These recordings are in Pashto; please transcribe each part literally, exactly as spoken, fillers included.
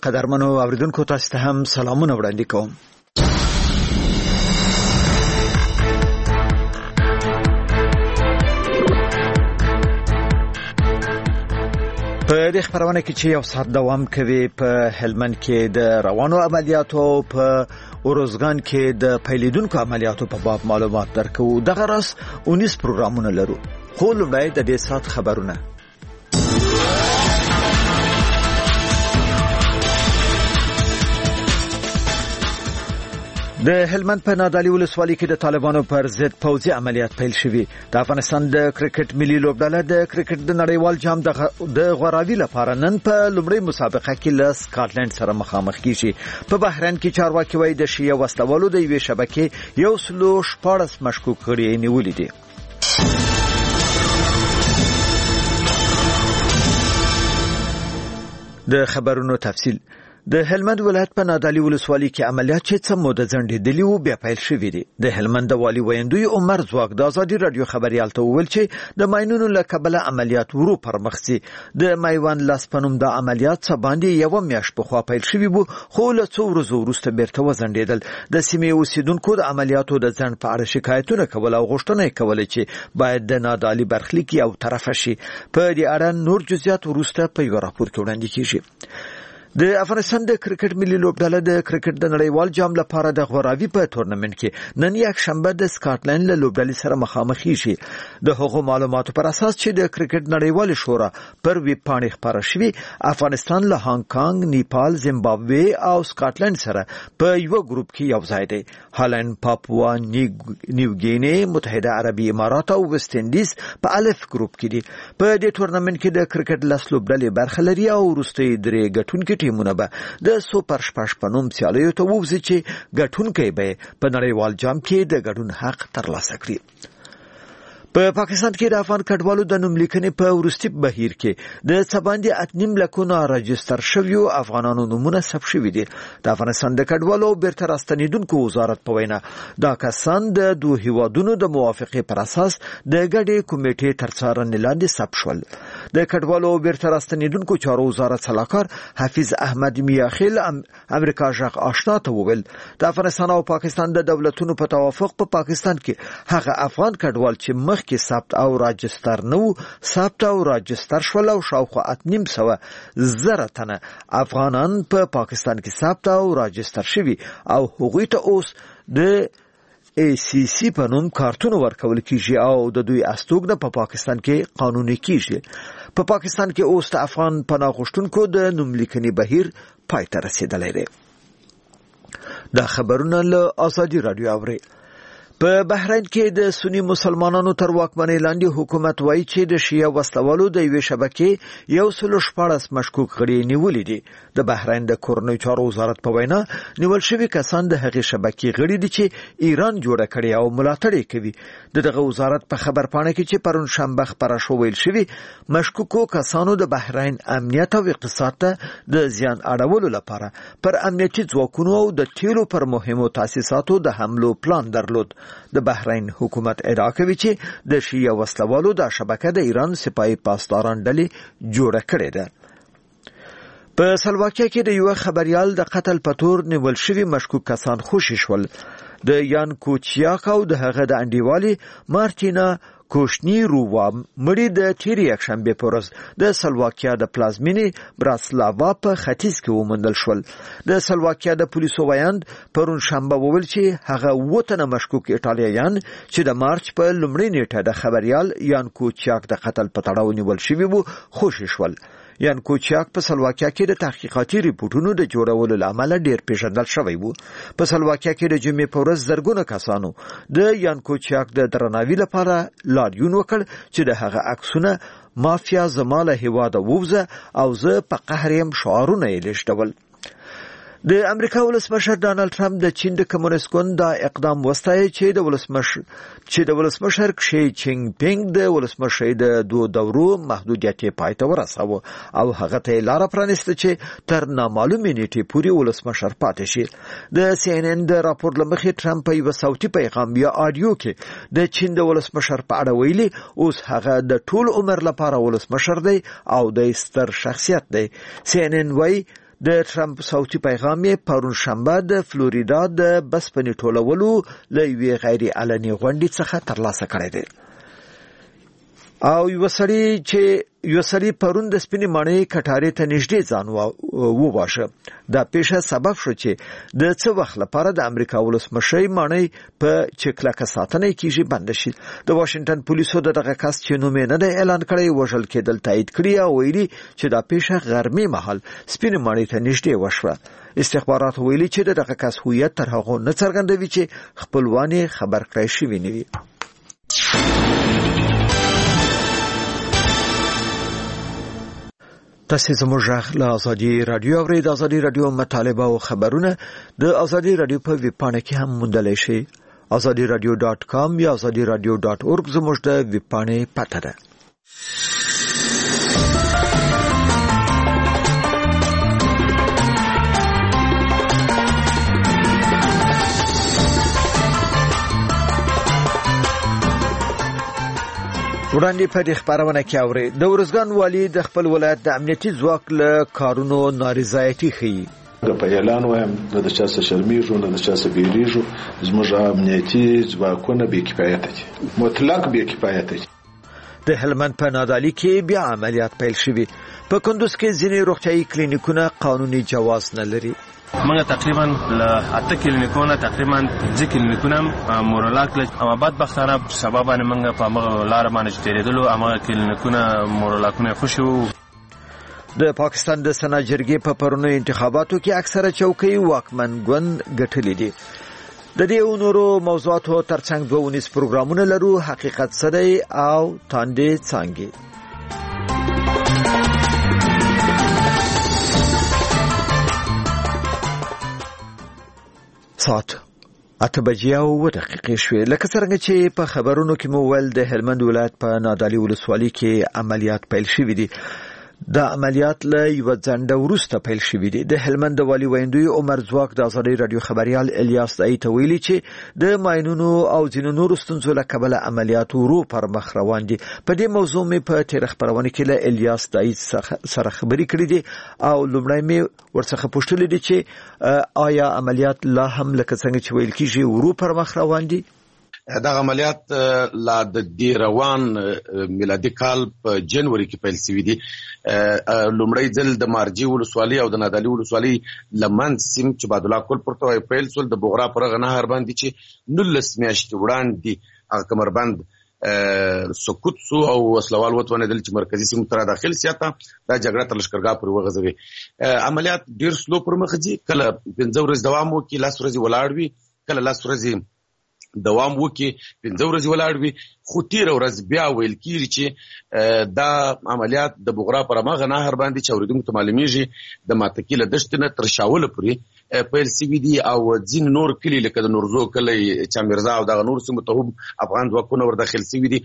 قدرمنو اوریدونکو تاسو ته هم سلامونه وړاندې کوم. په دې خبرونه کې چې یو ساعت دوام کوي په هلمند کې د روانو عملیاتو په اوروزګان کې د پیلیدونکو عملیاتو په باب معلومات درکو. دغه راس اونیس پروګرامونه لرو. خو لومړی د دې ساعت خبرونه. د هلمند په نادعلي ولسوالۍ کې د طالبانو پر ضد پوځي عملیات پیل شوي. د افغانستان د کرکټ ملي لوبډله د کرکټ د نړیوال جام د غوراوي لپاره نن په لومړۍ مسابقه کې له سکاټلند سره مخامخ کیږي. په بحرین کې چارواکي وایي د شیعه وسلوالو د یوې شبکې یو سلو شپاړس مشکوک غړي نیولي دي. د خبرونو تفصیل. د هلمند ولایت په نادعلي ولسوالۍ کې عملیات چې څه موده ځنډېدلي وو بیا پیل شوي دي. د هلمند د والي ویندوی عمر ځواک د ازادي رادیو خبريال ته وویل چې د ماینونو له کبله عملیات ورو پرمخ سي. د مایوان لاس پنوم د عملیات څه باندې یو میاشت په خوا پیل شوي وو، خو له څو ورځې وروسته بیرته وځنډېدل. د سیمې اوسیدونکو د عملیاتو د ځنډ په اړه شکایتونه کول او غوښتنه کوله چې باید د نادعلي برخلیک یو طرفه شي. په دې اړه نور جزئیات وروسته په یو راپور کې وړاندې کیږي. د افغانستان د کرکټ ملي لوبډله د کرکټ د نړیوال جام لپاره د غوراوي په تورنمنت کې نن یک شنبه د سکاټلند له لوبډلې سره مخامخ شي. د هغو معلوماتو پر اساس چې د کرکټ نړیوال شورا پر ویب پاڼې خبره شوې، افغانستان له هانګ کانګ، نیپال، زیمبابوې او سکاټلند سره په یو ګروپ کې یو ځای دی. هالند، پاپوا نیوګینی، متحده عربي امارات او ویسټ انډیز په الف ګروپ کې دي. په دې تورنمنت کې د کرکټ لس لوبډلې برخه لري او وروستي درې ګټونکي ټیمونه به د سوپر شپږ په نوم سیالیو ته ووځي چې ګټونکي به په نړیوال جام کې د ګډون حق ترلاسه کړي. په پا پاکستان کې د افغان کډوالو د نوم لیکنې په ورستي بهیر کې د سباندې اتنیم لکونه راجستر شویو افغانانو نمونه ثبت شوي دي. د افغانستان د کډوالو بیرته راستنیدونکو وزارت په وینا دا کسان د دوه هیوادونو د موافقې پر اساس د ګډې کمیټې تر څارنې لاندې ثبت شول. د کډوالو بیرته راستنیدونکو چارو وزارت سلاکار حفیظ احمد میاخیل امریکا ژغ آشنا ته وویل د افغانستان او پاکستان د دولتونو په توافق په پا پاکستان کې هغه افغان کډوال چې مخ کې ثبت او راجستر نو ثبت او راجستر شول او شاوخوا اتنیم سوه زره تنه افغانان په پا پاکستان کې ثبت او راجستر شوي او هغوی ته اوس د ای سی سی په نوم کارتون ورکول کیږي او د دوی استوګنه په پا پاکستان کې قانوني کیږي. په پا پاکستان کې اوس د افغان پناه غوښتونکو د نوم لیکنې بهیر پای ته رسیدلی دی. دا خبرونه له ازادي رادیو اوري. په بحرین کې د سنی مسلمانانو تر واکمنۍ لاندې حکومت وایي چې د شیعه وسلوالو د یوې شبکې یو سلو شپاړس مشکوک غړي نیولي دي. د بحرین د کورنیو چارو وزارت په وینا نیول شوي کسان د هغې شبکې غړي دي چې ایران جوړه کړې او ملاتړ یې کوي. د دغه وزارت په خبرپاڼه کې چې پرون شنبه خپره شو ویل شوي مشکوکو کسانو د بحرین امنیت او اقتصاد ته د زیان اړولو لپاره پر امنیتي ځواکونو او د تیلو پر مهمو تاسیساتو د حملو پلان درلود. د بحرین حکومت ادعا کوي چې د شیعه وسلوالو د شبکه د ایران سپایي پاسداران ډلې جوړه کړې ده. په سلواکیا کې د یو خبريال د قتل په تور نیول شوي مشکوک کسان خوشي شول. د یان کوچیاک او د هغه د انډیوالي مارتینا کوشنیرووا مړي د تیری یکشنبه په ورځ د سلواکیا د پلازمینې براسلاوا په ختیځ کې وموندل شول. د سلواکیا د پولیسو ویاند پرون شنبه وویل چې هغه وطن مشکوک ایټالیایان چې د مارچ په لومړۍ نیټه د خبريال یان کوچیاک د قتل په تړاو نیول شوی وو خوشي شول. یان کوچیاک په سلواکیا کې د تحقیقاتي ریپورتونو د جوړولو لامل ډیر پیژندل شوی وو. په سلواکیا کې د جمعې په ورځ زرګونه کسانو د یان کوچیاک د درناوي لپاره لاریون وکړ چې د هغه عکسونه مافیا زماله هیواده ووزه او زه په قهر يم شعارونه یې لیږدول. د امریکا ولسمشر ډانلډ ټرمپ د چین د کمونیست ګوند د اقدام وستایي چې د ولسمشر چې د ولسمشر شي چینګ پینګ د ولسمشر د دوه دورو محدودیت پای ته ورساوه او هغه ته لار پرانیسته چې تر نامعلومه نیټه پورې ولسمشر پاتې شي. د سی ان ان د راپور لمخې ټرمپ په یو صوتي پیغام یا آډیو کې د چین د ولسمشر په اړه ویلي اوس هغه د ټول عمر لپاره ولسمشر دی او د ستر شخصیت دی. سی ان ان وايي د ټرمپ صوتي پیغام یې پرون شنبه د فلوریدا د بسپنې ټولولو له یوې غیر علني غونډې څخه ترلاسه کړی دی. او یو سړی چې یو سړی پرون د سپینې ماڼۍ کټارې ته نږدې ځان وواژه. دا پیښه سبب شو چې د څه وخت لپاره د امریکا ولسمشر ماڼۍ په چکلکه ساتنه کیږي بند شي. د واشنگټن پولیسو دغه کس چې نوم یې نه دی اعلان کړی وژل کېدل تایید کړی او ویلي چې دا پیښه غرمې مهال سپینې ماڼۍ ته نږدې وشوه. استخبارات ویلي چې دغه کس هویت تر هغه نه څرګندوي چې خپلوان یې خبر کړی شوي نه وي. تاسو زموږ غږ له ازادي رادیو اورئ. د ازادي رادیو مطالبه او خبرونه د ازادي رادیو په ویب پاڼه کې هم موندلی شئ. ازادي رادیو ډاټ کام یا ازادي رادیو ډاټ اورګ زموږ د ویب پاڼې پته ده. وړاندې په دې خبرونه کې اوري د ورزګان والی د خپل ولایت د امنیتي ځواک له کارونو نارضایتي ښيي. په اعلان وایم د چا څه شرمېږو نه د چا څه بیریږو زموږ امنیتي ځواکونه بې کفایته دي، مطلق بې کفایته دي. د هلمند په نادعلي کې بیا عملیات پیل شوي. په کندوز کې ځینې روغتیايي کلینیکونه قانوني جواز نه لري. موږ تقریبا له اته کلینیکونه تقریبا پنځه کلینیکونه مورلا کړل او بدبختانه سبب باندې موږ په هغه لار باندې تیرېدلو هغه کلینیکونه مورلاکونه خوشو. د پاکستان د سنا جرګې په پرونی انتخاباتو کې اکثره چوکۍ واکمن ګوند ګټلې دي. د دې نورو موضوعاتو ترڅنګ دوه ونیس پروګرامونه لرو. حقیقت سره او تاندې څنګه ساعت اته بجې او دقیقې شوې. لکه څنګه چې په خبرونو کې مو ول د هلمند ولایت په نادعلي ولسوالۍ کې عملیات پیل شوي دي. دا عملیات له یو ځنډ وروسته پیل شوي دي. د هلمند والی ویندوی عمر ځواک د ازادي رادیو خبريال الیاس دای ته ویلي چې د ماینونو او ځینو نورو ستونزو له کبله عملیات ورو پر مخ روان دي. په دې موضوع مې په تیر خبرونه کې له الیاس دای سره خبرې کړې دي او لومړی مې ورڅخه پوښتنه دي چې آیا عملیات لا هم لکه څنګه چې ویل کیږي ورو پر مخ روان دي؟ دا عملیات لا د دی روان میلادي کال په جنوري کې پیل شوی دي. لومړی ځل د مارجی ولسوالۍ او د نادعلي ولسوالۍ لمن سیم چې باد الله کول پرته پیل سول د بغرا پر غنهار باندې چې نولس میاشتې وړاندې هغه کمربند سقوط سو او وسلوال وتونه دل چې مرکزی سیمه تر داخل سیاته دا جګړه تر لشکرګاه پر وغځوي. عملیات ډیر سلو پر مخ ځي. کله پنځه ورځې دوام وکړي، لاس ورځې ولاړ وي، کله لاس ورځې دوام وکي پنځه ورځې ولاړ وي. خو تیر ورځ بیا ویل کیږي چې دا عملیات د بغرا پر مغه نهر باندې چې اوریدونکو ته معلومیږي د ماتکیله دشت نه تر شاوله پورې پیل سوي دي او ځین نور کلی لکه د نورزو کلی چا مرزا او د نور سیمو ته هم افغان ځواکونه ور داخل سوي دي.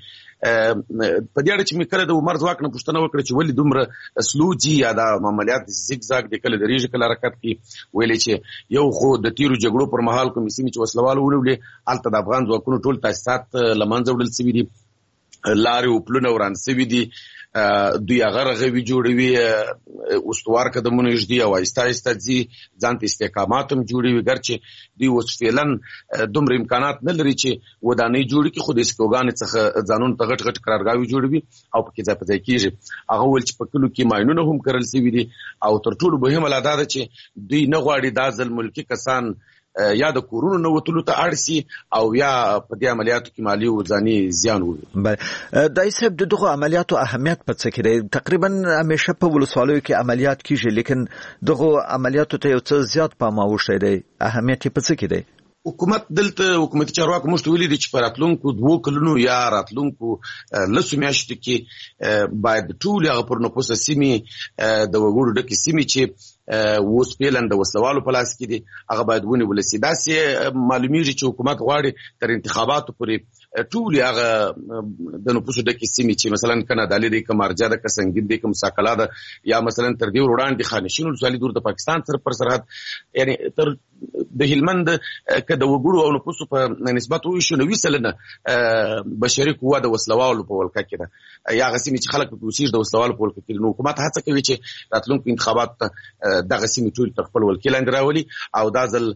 په دې اړه چې مې کله د عمر ځواک نه پوښتنه وکړه چې ولې دومره سلوجي یا د عملیات زیګ زاګ د کله دریږي کله حرکت کی ویلې چې یو خو د تیرو جګړو پر مهال کوم سیمه چې وسلوال ولولې الته د افغان ځواکونو ټول تاسیسات لمنځه وړل سوي دي، لارې او پلونه وران سوي دي، دوی هغه رغوي جوړوي، استوار قدمونه یږدي او آهسته آهسته ځي ځان ته استحکامات هم جوړوي. ګرچې دوی اوس فعلا دومره امکانات نه لري چې ودانۍ جوړ کړي، خو د استوګانې څخه ځانونو ته غټ غټ قرارګاوې جوړوي او پکې ځای په ځای کېږي. هغه وویل چې په کلو کې ماینونه هم کرل سوي دي او تر ټولو مهمه لا دا ده چې دوی نه غواړي دا ځل ملکي کسان یا د کورونو نه وتلو ته اړ سي او یا په دې عملیاتو کې مالی او ځاني زیان وي. دای صاحب د دغه عملیاتو اهمیت په څه کې دی؟ تقریبا همیشه په ولسوالیو کې عملیات کیږي، لیکن دغه عملیاتو ته یو څه زیات پام اوښتی دی. اهمیت په څه کې دی؟ حکومت دلته حکومتي چارواکو موږ ته ویلي دي چې په راتلونکو دوو کلونو یا راتلونکو لسو میاشتو کې باید ټول هغه پر نفوسه سیمې د وګړو ډکې سیمې چې اوس فعلا د وسلوالو په لاس کې دي هغه باید ونیول سي. داسې معلومیږي چې حکومت غواړي تر انتخاباتو پورې ټول هغه د نفوسو ډکې سیمې چې مثلا که نادعلي دی، که مارجه ده، که سنګین دی، که مساکلا ده، یا مثلا تر دې وړاندې خانشین ولسوالۍ دور د پاکستان سره پر سرحد، یعنی تر د هلمند که د وګړو او نفوسو په نسبت وویشو نو سلنه بشري قوه د وسلوالو په ولکه کې ده یا هغه سیمې چې خلک پکې اوسېږي د وسلوالو په ولکه کې نو حکومت هڅه کوي چې راتلونکو انتخاباتو ته دغه سیمې ټولې تر خپل ولکې لاندې راولي او دا ځل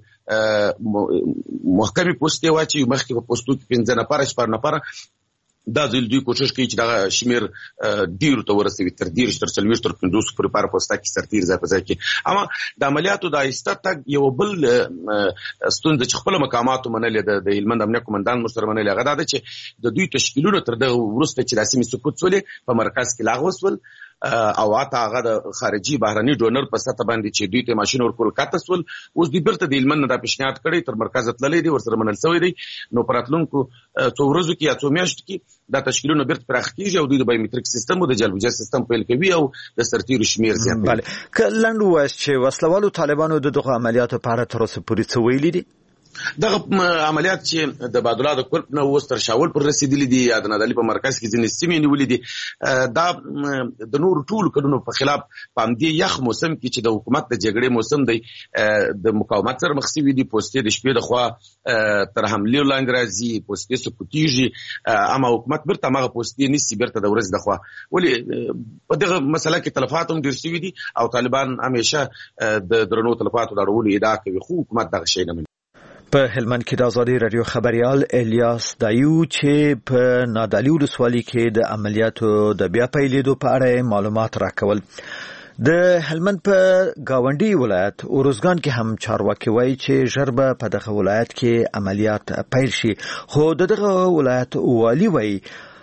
محکمې پوستې واچوي مخکې په پوستو کې پنځه نفره شپږ نفره دا ځل دوی کوشش کوي چې دغه شمیر ډیرو ته ورسوي تر دېرش تر څلوېښت تر پنځوسو پورې په هره پوسته کې سرتېري ځای په ځای کې اما د عملیاتو د آهسته تګ یو بل ستونزه چې خپله مقاماتو منلې ده د هلمند امنیه قومندان موږ سره منلې هغه دا ده چې د دوی تشکیلونه تر دغه وروسته چې دا سیمې سقوط شولې په مرکز کې لغوه شول او حتی هغه د خارجي بهرني ډونر په سطح باندې چې دوی ته ماشین ورکول کاته سول اوس دوی بیرته د هلمند نه دا پیشنهاد کړی تر مرکز تللی دی ورسره منل شوی دی نو په راتلونکو څو ورځو کې یا څو میاشتو کې دا تشکیلونه بیرته پراخ کیږي او دوی د بایومټریک سیستم او د جلبوجه سیستم پیل کوي او د سرتیرو شمیر زیاتوي. بله که لنډ ووایاست چې وسلوالو طالبانو د دغو عملیاتو په اړه تر اوسه پورې څه ویلي دي؟ دغه عملیات چې د بادولا د کورپ نه اوس تر شاول پر رسیدلي دي یا د نادعلي په مرکز کې ځینې سیمې نیولې دي دا د نورو ټولو کلونو په خلاف په همدې یخ موسم کې چې د حکومت د جګړې موسم دی د مقاومت سره مخ شوي دي پوستې د شپې د خوا تر حملې لاندې راځي پوستې سقوطیږي اما حکومت بیرته هماغه پوستې نیسي بیرته د ورځې د خوا ولې په دغه مسله کې تلفات هم ډېر شوي دي او طالبان همیشه د درنو تلفاتو د اړولو ادعا کوي خو حکومت دغه شی نه مني. په هلمند کې د ازادي رادیو خبريال الیاس دایو چې په نادعلي ولسوالۍ کې د عملیاتو د بیا پیلېدو په اړه معلومات راکول. د هلمند په گاونډي ولایت اورزګان کې هم چارواکي وایي چې ژر به په دغه ولایت کې عملیات پیل شي خو دغه ولایت والی وایي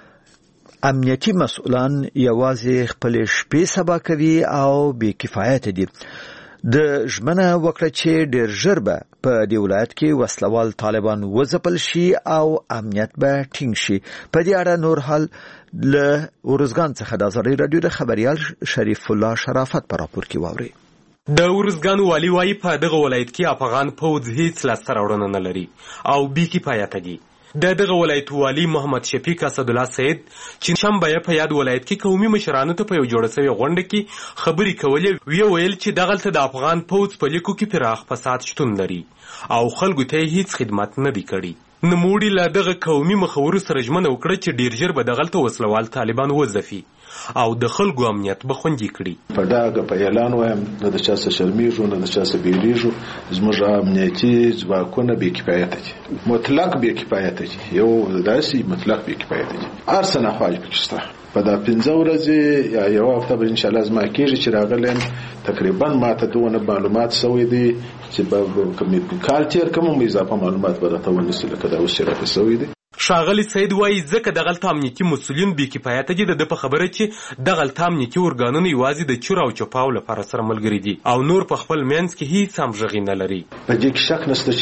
امنیتي مسؤلان یوازې خپل شپې سبا کوي او بې کفایت دي. د ژمنه وکړه چې ډېر ژر به په دې ولایت کې وسلوال طالبان وځپل شي او امنیت به ټینګ شي. په دې اړه نور حال له اورزګان څخه د ازادي رادیو د خبريال شریف الله شرافت په راپور کې واوري. د اورزګان والی وايي په دغه ولایت کې افغان پوځ هیڅ لاسته راوړنه نه لري او بې کفایته دي. د دغه ولایت والی محمد شفیق اسدالله سید چې شنبه په یاد ولایت کې قومي مشرانو ته په یو جوړ شوی غونډه کې خبرې کولې وی ویل چې دغلته د افغان پوځ په لیکو کې پراخ فساد شتون لري او خلکو ته هیڅ خدمت نه دی کړی. نوموړي له دغه قومي مخورو سره ژمنه وکړه چې ډیر ژر به دغلته وسلوال طالبان وځفي او د خلکو امنیت به خوندي کړي. په دغه په اعلان وایم نه د چا څه شرمیږو نه د چا څه بیریږو زموږ امنیتي ځواکونه بې کفایته دي مطلق بې کفایته دي یو داسې مطلق بې کفایته دي هر څه ناخوالې پکې شته. په دا پنځه ورځې یا یو هفته به انشاءالله زما کېږي چې راغلی تقریبا ماته دونه معلومات شوی دي چې به کال تېر کوم هم اضافه معلومات به راته ونیسي لکه دا اوس چې راته شوی دي. ښاغلی سید وایي ځکه دغلته امنیتي مسؤلین بې کفایته دي د ده په خبره چې دغلته امنیتي ارګانونه یوازې د چور او چپاو لپاره سره ملګري دي او نور په خپل منځ کې هیڅ همغږي نه لري. په دې کې شک نشته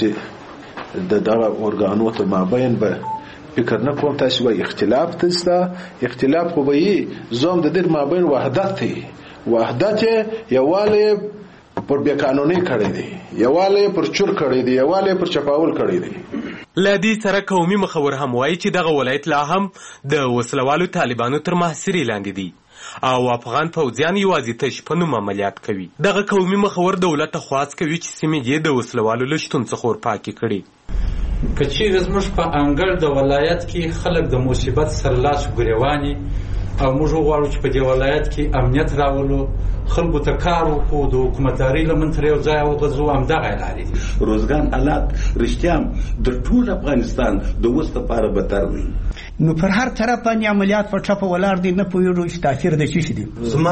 چې د دغه ارګانو تر مابین به فکر نه کوم تاسو وایي اختلاف تسته اختلاف خو به یې زوم د دې مابین وحدت دی وحدت یوالی پر بې قانوني کړی دی یوالی پر چور کړی دی یوالی پر چپاول کړی دی. له دې سره قومي مخور هم وایي چې دغه ولایت لا هم د وسلوالو طالبانو تر محاصرې لاندې دي او افغان پوځیان یوازې تش په نوم عملیات کوي. دغه قومي مخور دولت ته خواست کوي چې سیمې یې د وسلوالو له شتون څخه ورپاکې کړي. که چیرې زموږ په انګړ د ولایت کې خلک د مصیبت سره لاس ګریواني او موږ غواړو چې په دې ولایت کې امنیت راولو خلکو ته کار وکړو د حکومتدارۍ لمن تر یو ځایه وغځو همدغه یې لارې دي. روزګان حالات رښتیا د ټول افغانستان د اوس لپاره بدتر وي نو پر هر طرف باندې عملیات په ټپه ولاړ دي نه پوهېږو چې تاثیر د څه شي دي. زما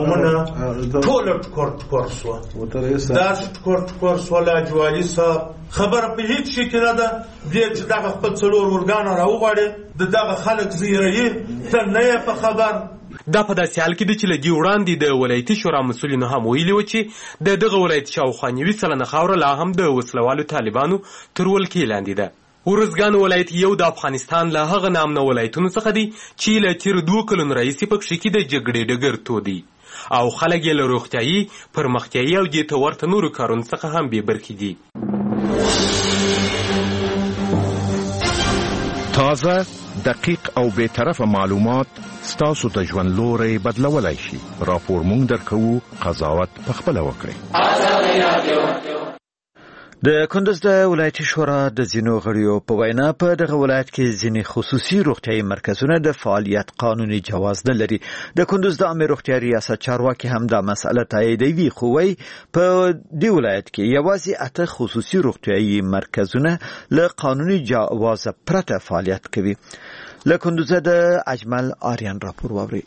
قومونه ټوله ټکور ټکور سوه داسې ټکور ټکور سوه لاجوالي صاحب خبره په هیڅ شي کې نه ده دې چې دغه خپل څلور ورګانه راوغواړې د دغه خلک زیروي ته نه یې په خبر. دا په داسې حال کې ده چې له دې وړاندې د ولایتي شورا مسؤلینو هم ویلي وو چې د دغه ولایت شاوخوا نوي سلنه خاوره لا هم د وسلوالو طالبانو تر ولکې لاندې ده. اورزګان ولایت یو د افغانستان له هغه نامنه ولایتونو څخه دی چې له تېرو دوو کلونو راهیسې په کښې کې د جګړې ډګر تودي او خلک یې له روغتیایي پرمختیایي او دې ته ورته نورو کارونو څخه هم بې برخې دي. تازه دقیق او بی‌طرفه معلومات ستاسو د ژوند لوری بدلولای شي. راپور مونږ درکوو قضاوت پخپله وکړئ. د کندز د ولایتي شورا د ځینو غړیو په وینا په دغه ولایت کې ځینې خصوصي روغتیايي مرکزونه د فعالیت قانوني جواز نه لري. د کندز د عامه روغتیا ریاست چارواکي هم دا مسله تاییدوي، خو وايي په دې ولایت کې یوازې اته خصوصي روغتیايي مرکزونه له قانوني جواز پرته فعالیت کوي. له کندز د اجمل آریان راپور واوري.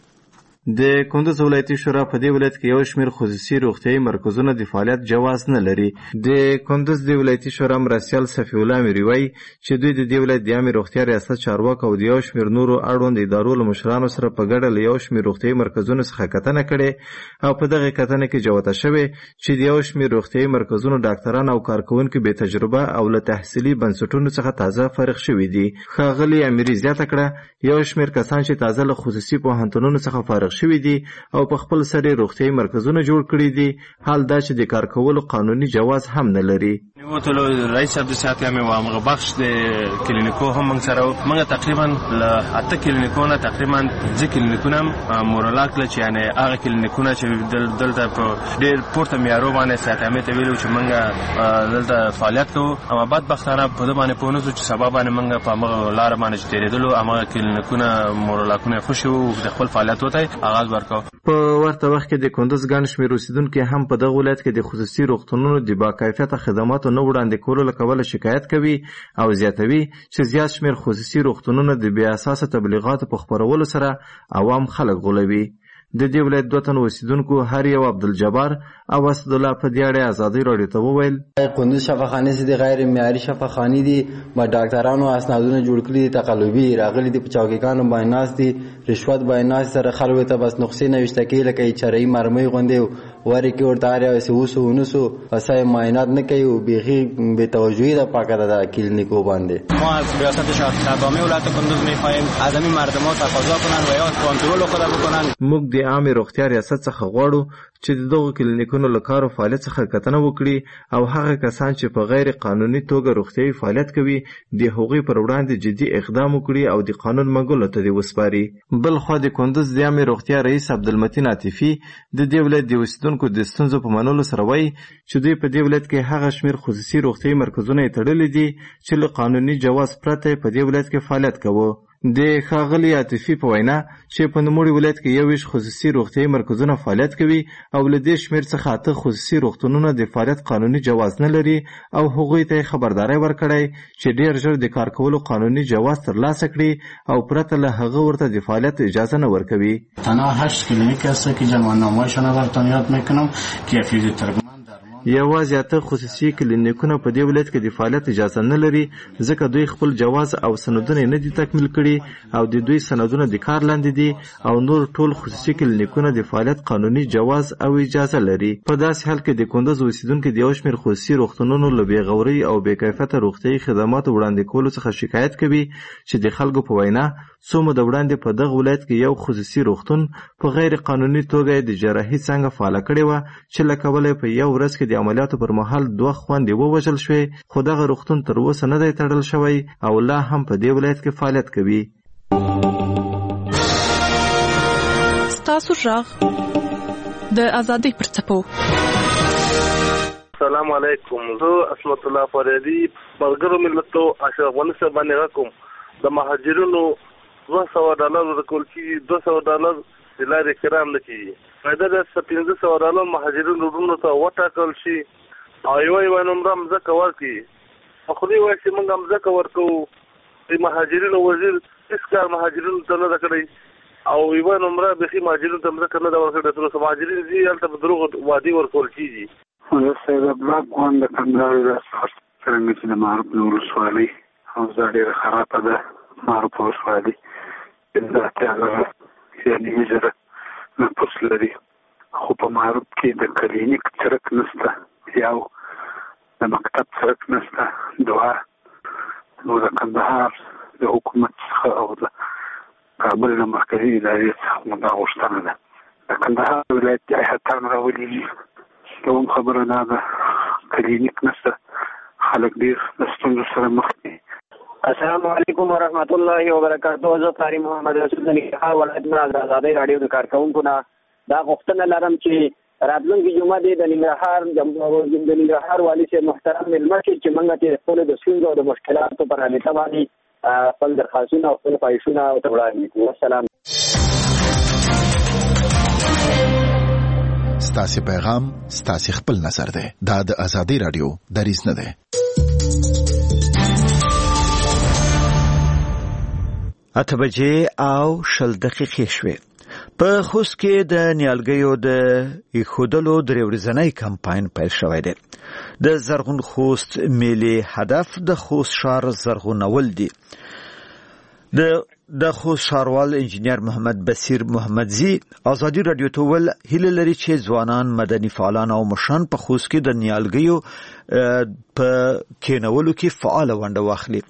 د کندز ولایتي شورا په دې ولایت کې یو شمېر خصوصي روغتیايي مرکزونه د فعالیت جواز نه لري. د کندز د ولایتي شورا مرستیال صفی الله امیر وایي چې دوی د دې ولایت د عامه روغتیا ریاست چارواکو او د یو شمېر نورو اړوند ادارو له مشرانو سره په ګډه له یو شمېر روغتیايي مرکزونو څخه کتنه کړې او په دغه کتنه کې جوته شوې چې د یو شمېر روغتیايي مرکزونو ډاکټران او کارکوونکي بې تجربه او له تحصیلي بنسټونو څخه تازه فارغ شوي دي. ښاغلي امیر زیاته کړه یو شمېر کسان چې تازه له خصوصي پوهنتونونو څخه فارغ شوي دي او په خپل سره روغتیايي مرکزونه جوړ کړي دي، حال دا چې د کار کولو قانوني جواز هم نه لري. وته رئیس صاحب د صحت یامه و هغه بخش د کلینیکو هم موږ سره موږ تقریبا ل اته کلینیکونه تقریبا ځکه کلینیکونه مورلاک ل چې یعنی هغه کلینیکونه چې دلته په ډېر پورته معیارو باندې صحت یامه ته ویلو چې موږ دلته فعالیت کوو، اما بدبختانه په دې باندې پونه چې سبب باندې موږ په هغه لار باندې تیرېدلو هغه کلینیکونه مورلاکونه خوشو د خپل فعالیت وته آغاز ورکاو. په ورته وخت کې د کندز ګڼ شمېر اوسیدونکي هم په دغه ولایت کې د خصوصي روغتونونو د باکیفیته خدماتو نه وړاندې کولو له کبله شکایت کوي او زیاتوي چې زیات شمېر خصوصي روغتونونه د بې اساسه تبلیغاتو په خپرولو سره عوام خلک غولوي. د دې ولایت دوه تن اوسیدونکو هر یو عبدالجبار او اسدالله په دې اړه ازادي راډیو ته وویل کندز شفاخانې چې د غیر معیاري شفاخانې دي، ما ډاکټرانو اسنادونه جوړ کړي دي، تقلبي راغلي دي، په چوکیګانو باندې ناست دي، رشوت باندې ناست سره خلکو ته بس نقصې نوشته کوي لکه چرایي مرمۍ غوندې واري کې ورته هر یو څه وسو ونسو اسای معاینات نه کوي او بیخي بې توجهي ده پاکه ده کلینیکو باندې. ما از ریاست شهرداری ولایت کندز می‌خواهیم از همین مردم ها تقاضا کنند و یا کنترل خود بکنند. موږ د عامه روغتیا ریاست څخه غواړو چې د دغو کلینیکونو له کار او فعالیت څخه کتنه وکړي او هغه کسان چې په غیر قانوني توګه روغتیايي فعالیت کوي د هغوی پر وړاندې جدي اقدام وکړي او د قانون منګولو ته دې وسپاري. بل خوا د کندز د عامه روغتیا رئیس عبدالمتین عاطفي د دې ولایت د اوسیدونکو د ستونزو په منلو سره وایي چې دوی په دې ولایت کې هغه شمېر خصوصي روغتیايي مرکزونه یې تړلي دي چې له قانوني جواز پرته په دې ولایت کې فعالیت کوي. د ښاغلي عاطفي په وینا چې په نوموړي ولایت کې یو ویشت خصوصي روغتیايي مرکزونه فعالیت کوي او له دې شمېر څخه اته خصوصي روغتونونه د فعالیت قانوني جواز نه لري او هغوی ته یې خبرداری ورکړی چې ډېر ژر د کار کولو قانوني جواز ترلاسه کړي او پرته له هغه ورته د فعالیت اجازه نه ورکوي. تنها هشت کلینیک است که جمعنامه‌شان را براتون یاد میکنم که فیزیوتراپی یوازې اته خصوصي کلینیکونه په دې ولایت کې د فعالیت اجازه نه لري ځکه دوی خپل جواز او سندونه نه دي تکمیل کړي او د دوی سندونه د کار لاندې دي او نور ټول خصوصي کلینیکونه د فعالیت قانوني جواز او اجازه لري. په داسې حال کې د کندز اوسیدونکي د یو شمېر خصوصي روغتونونو له بې غورۍ او بې کیفیته روغتیايي خدماتو وړاندې کولو څخه شکایت کوي چې د خلکو په وینا څو موده وړاندې په دغه ولایت کې یو خصوصي روغتون په غیر قانوني توګه د جراحي څانګه فعاله کړې وه چې له کبله په یو ورځ کې د عملیاتو پر مهال دوه خویندې ووژل شوې، خو دغه روغتون تر اوسه نه دی تړل شوی او لا هم په دې ولایت کې فعالیت کوي. ستاسو غږ د ازادۍ پر څپو. السلام علیکم، زه اسمت الله فریدي ملګرو ملتو اشرف غني صاحب باندې راکوم. د مهاجرینو دوه سوه ډالر ورکول کېږي، دوه سوه ډالر د لارې کرام نه کېږي. فایده ده چې پنځه سوه ډالر مهاجرینو وروڼو ته وټاکل شي او یوه یوه نمره مځکه ورکړي. خو دوی وایي چې موږ مځکه ورکوو، د مهاجرینو وزیر هېڅ کار مهاجرینو ته نه ده کړی او یوه نمره بیخي مهاجرینو ته مځکه نه ده ورکړې. تر اوسه مهاجرین ځي هلته په دروغو وعدې ورکول کېږي. زه سید عبدالله افغان د کندهار ریاست څرنګه چې د معروف د ولسوالۍ حوزه ډېره خرابه ده. معروف ولسوالۍ پنځه اتیا زره یا نیم زره نفوس لري، خو په معروف کې د کلینیک سړک نشته، یو د مکتب سړک نشته. دوه نو د کندهار د حکومت څخه او د کابل د مرکزي ادارې څخه مو دا غوښتنه ده د کندهار ولایت ایهاتان راولېږي. دوم خبره دا ده کلینیک نشته، خلک ډېر د ستونزو سره مخ دي. السلام علیکم ورحمۃ اللہ وبرکاتہ. زه قاری محمد رسول د ننګرهار ولایت نه د ازادۍ راډیو د کارکوونکو نه دا غوښتنه لرم چې راتلونکي جمعه دی د ننګرهار د ننګرهار والي صاحب محترم مېلمه چې موږ ته خپل د ستونزو او د مشکلاتو پر حل باندې خپل درخواستونه او خپل پایښونه وړاندې کوو. السلام. ستاسو پیغام ستاسو خپل نظر دی. دا د ازادي رادیو دریځ نه دی. اته بجې او شل دقیقې شوې. په خوست کې د نیالګیو د ایښودلو درې ورځنی کمپاین پیل شوی دی. د زرغون خوست میلې هدف د خوست ښار زرغونول دي. د د خوست ښاروال انجینیر محمد بصیر محمدزی ازادي رادیو ته ول هیله لري چې ځوانان، مدني فعالان او مشران په خوست کې د نیالګیو په کینولو کې فعال ونډه واخلي.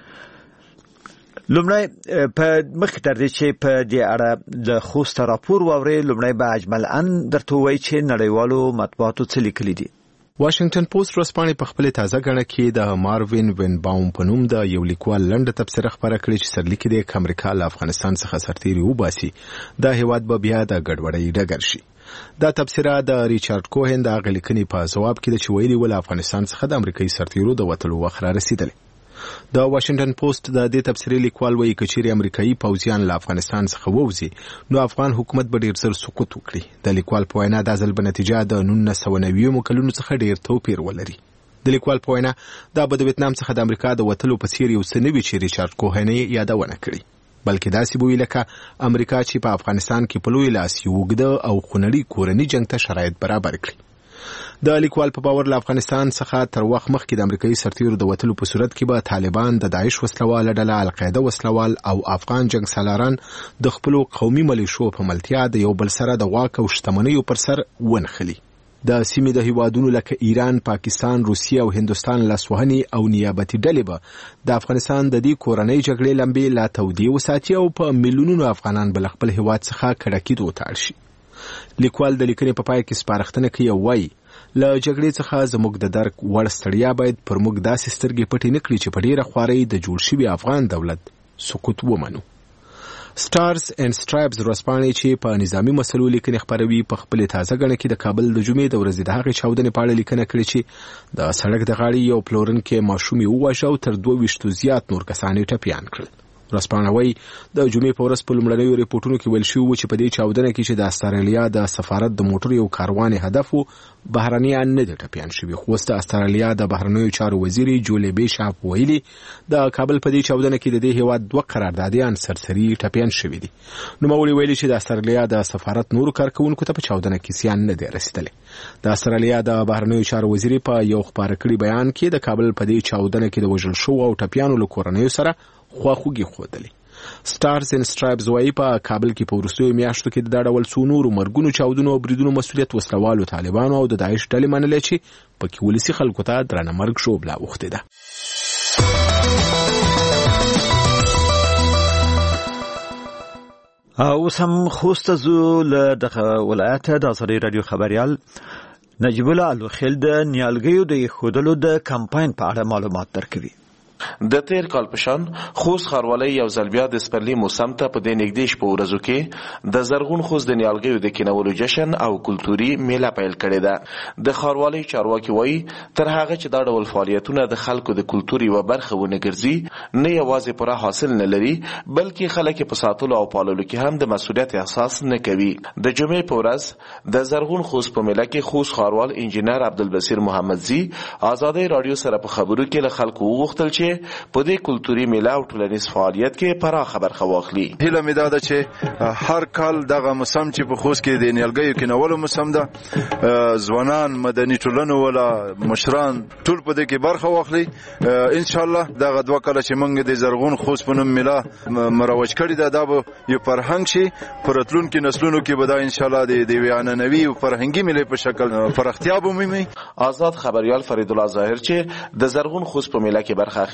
لومړی په مخکې تر دې چې په دې اړه د خوست راپور واوري، لومړی به اجمل ان درته وایي چې نړیوالو مطبوعاتو څه لیکلي دي. واشنگټن پوسټ ورځپاڼې په خپل تازه غړه کې د ماروین وینباوم په نوم د یو لیکوال لنډه تبصره خبره کړې چې سرلیک دی چې امریکا له افغانستان څخه سرتیري وباسي، دا هیواد به بیا د ګډوډۍ ډګر شي. دا تبصره د ریچارډ کوهن د غلیکنې په جواب کې د چویلي ول افغانستان څخه د امریکایي سرتیرو د وټلو وخت را رسیدلی. د واشنگټن پوسټ د دې تبصرې لیکوال وایي چې چیرې امریکایي پوځیان له افغانستان څخه ووځي نو افغان حکومت به ډیر زر سقوط وکړي. د لیکوال په وینا د ځل په نتیجه د نولس سوه نوي کلونو څخه ډیر توپیر ولري. د لیکوال په وینا دا به د ویتنام څخه د امریکا د وټلو په څیر یو څه نه وي چې ریچارډ کوهن یادونه کړې، بلکې داسې به وي لکه امریکا چې په افغانستان کې په لوی لاس یو اوږده او خونړي کورني جنګ ته شرایط برابر کړي. د لیکوال په باور له افغانستان څخه تر وخت مخکې د امریکایي سرتیرو د وټلو په صورت کې به طالبان، د داعش وسلواله ډله، القاعده وسلوال او افغان جنگ سالاران د خپل قومي ملیشو په ملتیا د یو بل سره د واک او شتمنیو پر سر ونخلي. د سیمې د هیوادونو لکه ایران، پاکستان، روسیه او هندوستان لاسوهنې او نیابتي ډلې به د افغانستان د دې کورنۍ جګړې لمبې لا تودې وساتي او په میلیونونو افغانان به له خپل هیواد څخه کډه کېدو ته اړ شي. لیکوال د لیکنې په پای کې سپارښتنه کوي او وایي له جګړې څخه زموږ د درک وړ ستړیا باید پر موږ داسې سترګې پټې نه کړي چې په ډیره خوارۍ د جوړ شوي افغان دولت سقوط ومنو. سټارز اینډ سټرایپز ورځپاڼې چې په نظامی مسلو لیکنې خپروي په خپل تازه غړه کې د کابل د جمعې د ورځې د هغې چاودنې په اړه لیکنه کړې چې د سړک د غاړې یو پلورونکی ماشوم یې وواژه او تر دوه ویشتو زیات نور کسان یې ټپیان کړل. ورځپاڼه وایي د جمعې په ورځ په لومړنیو ریپورټونو کې ویل شوي و چې په دې چاودنه کې چې د استرالیا د سفارت د موټر یو کاروان هدف و، بهرنیان نه دي ټپیان شوي. خو اوس د استرالیا د بهرنیو چارو وزیرې جولې بیشاپ ویلي د کابل په دې چاودنه کې د دې هیواد دوه قراردادیان سرسري ټپیان شوي دي. نوموړي ویلي چې د استرالیا د سفارت نورو کارکوونکو ته په چاودنه کې زیان نه دی رسیدلی. د استرالیا د بهرنیو چارو وزیرې په یو خپاره کړي بیان کې د کابل په دې چاودنه کې د وژل شوو او ټپیانو له کورنیو سره خواخوږي ښودلې. سټارز اینډ سټرایپز وایي په کابل کې په وروستیو میاشتو کې د دا ډول څو نورو مرګونو، چاودنو او بریدونو مسؤلیت وسلوالو طالبانو او د داعش ډلې منلی چې پکې ولسي خلکو ته درنه مرګ شوبله اوښتې ده. اوس هم خوست زو له دغه ولایت د ازادي رادیو خبريال نجیب الله الوخیل د نیالګیو د ایښودلو د کمپاین په اړه معلومات درکوي. د تیر کال په شان خوست ښاروالۍ یو ځل بیا د سپرلي موسم ته په دې نږدې شپو ورځو کې د زرغون خوست د نیالګیو د کینولو جشن او کلتوري میله پیل کړې ده. د ښاروالۍ چارواکي وایي تر هغه چې دا ډول فعالیتونه د خلکو د کلتور یوه برخه ونه ګرځي، نه یوازې پوره حاصل نه لري بلکې خلک په ساتلو او پاللو کې هم د مسؤلیت احساس نه کوي. د جمعې په ورځ د زرغون خوست په میله کې خوست ښاروال انجینر عبدالبصیر محمدزی ازادي رادیو سره په خبرو کې له خلکو وغوښتل چې په دې کلتوري میله او ټولنیز فعالیت کې پراخه برخه واخلي. هیله مې دا ده چې هر کال دغه موسم چې په خوست کې د نیالګیو کینولو موسم ده، ځوانان، مدني ټولنو ولا مشران ټول په دې کې برخه واخلي. ان شاء الله دغه دوه کاله چې موږ د زرغون خوست په نوم میله مروج کړی ده، دا به یو فرهنګ شي په راتلونکي نسلونو کې به دا ان شاء الله د یوې عنعنوي او فرهنګي میلې په شکل پراختیا به ومومي. آزاد خبریال فرید الله ظاهر چې د زرغون خوست په میله کې برخه اخیستې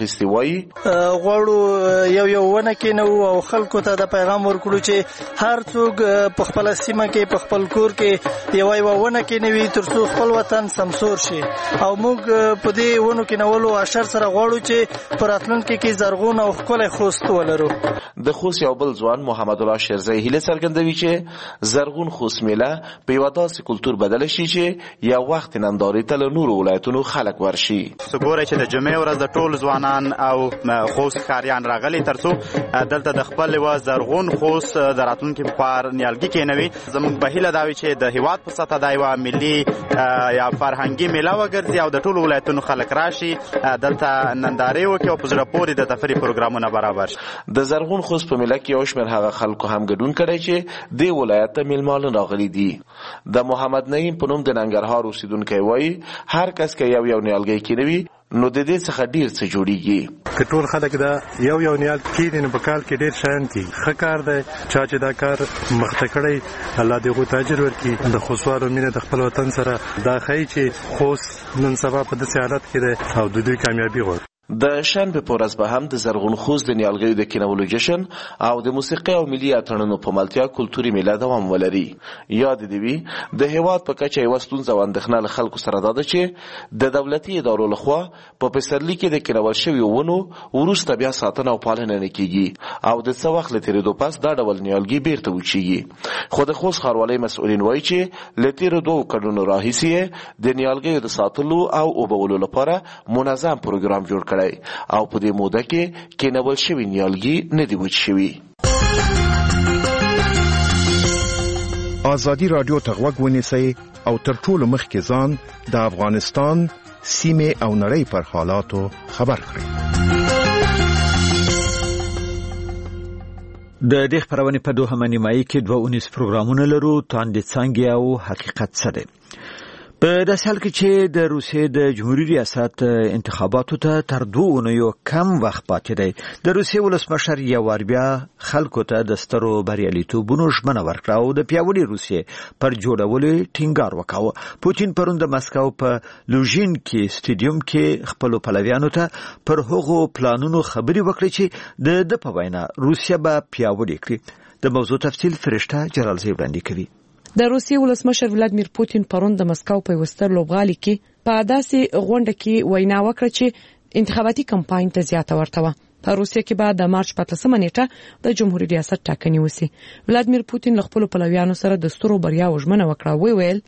راهیستي وایي غواړو یو یو ونه کېنو او خلکو ته د پیغام ورکړو چې هر څوک په خپل سیمه کې په خپل کور کې یو یو ونه کېنوي ترڅو خپل وطن سمسور شي او موږ په دې ونو کېنولو اشر سره غواړو چې په راتلونکي کې زرغون او ښکلی خوست ولرو. د خوست یو بل ځوان محمد الله شیرزی هیله څرګندوي چې زرغون خوست میله په یوه داسې کلتور بدله شي چې یو وخت نندارې ته له نورو ولایتونو خلک ورشي. ګورئ چې د جمعې ورځ د ټول ځوانان او خوست ښاریان راغلي ترڅو دلته د خپل یوه زرغون خوست د راتلونکي لپاره نیالګي کېنوي. زموږ په هیله دا وي چې د هېواد په سطحه دا یوه ملي یا فرهنګي میله وګرځي او د ټولو ولایتونو خلک راشي دلته نندارې وکړي او په زړه پورې د تفریح پروګرامونه برابر شي. د زرغون خوست په میله کې یو شمېر هغه خلکو هم ګډون کړی چې دې ولایت ته میلمانه راغلي دي. د محمد نعیم په نوم د ننګرهار اوسېدونکی وایي هر کس که یو یو نیالګی کېنوي نو د دې څخه ډیر څه جوړیږي. که ټول خلک دا یو یو نیال کېني نو په کال کې ډیر شیان کېږي. ښه کار دی چا چې دا کار مخته کړی الله دې هغوی ته اجر ورکړي. د خوستوالو مینه د خپل وطن سره دا ښیي چې خوست نن سبا په داسې حالت کې دی او د دوی کامیابي غواړي. د شنبې په ورځ به هم د زرغون خوست د نیالګیو د کېنولو جشن او د موسیقي او ملي اتڼونو په ملتیا کلتوري میله دوام ولري. یاد دې وي د هېواد په کچه یوه ستونزه او اندېښنه له خلکو سره دا ده چې د دولتي ادارو لخوا په پسرلي کې د کېنول شویو ونو وروسته بیا ساتنه او پالنه نه کېږي او د څه وخت له تېرېدو پس دا ډول نیالګي بیرته وچیږي. خو د خوست ښاروالۍ مسؤلین وایي چې له تېرو دوو کلونو راهیسې د نیالګیو د ساتلو او اوبولو لپاره منظم پروګرام جوړ کړی او په دې موده کې کېنول شوي نیالګي نه دي وچ شوي. ازادي راډیو ته غوږ ونیسئ او تر ټولو مخکې ځان د افغانستان سیمې او نړۍ پر حالاتو خبر کړئ. د دې خبرونې په دوهمه نیمایي کې دوه اونیز پروګرامونه لرو. تاندې څانګې او حقیقت څه دی. په داسې حال کې چې د روسیې د جمهوریت ریاست انتخاباتو ته تر دوه اونیو کم وخت پاتې دی، د روسیې ولسمشر یو وار بیا خلکو ته د سترو بریالیتوبونو ژمنه ورکړه او د پیاوړې روسیې پر جوړولو ټینګار وکاوه. پوتین پرون د مسکو په لوژینکي سټیډیوم کې خپلو پلویانو ته پر هغو پلانونو خبرې وکړې چې د ده په وینا روسیه به پیاوړې کړي. د موضوع تفصیل فرشته جلالزی وړاندې کوي. د روسیې ولسمشر ولادیمیر پوتین پرون د مسکو په یوه ستر لوبغالي کې په داسې غونډه کې وینا وکړه چې انتخاباتي کمپاین ته زیاته ورته وه. په روسیه کې به د مارچ په اتلسمه نیټه د جمهوریت ریاست ټاکنې وسي. ولادیمیر پوتین له خپلو پلویانو سره د سترو بریاوو ژمنه وکړه. وی ویل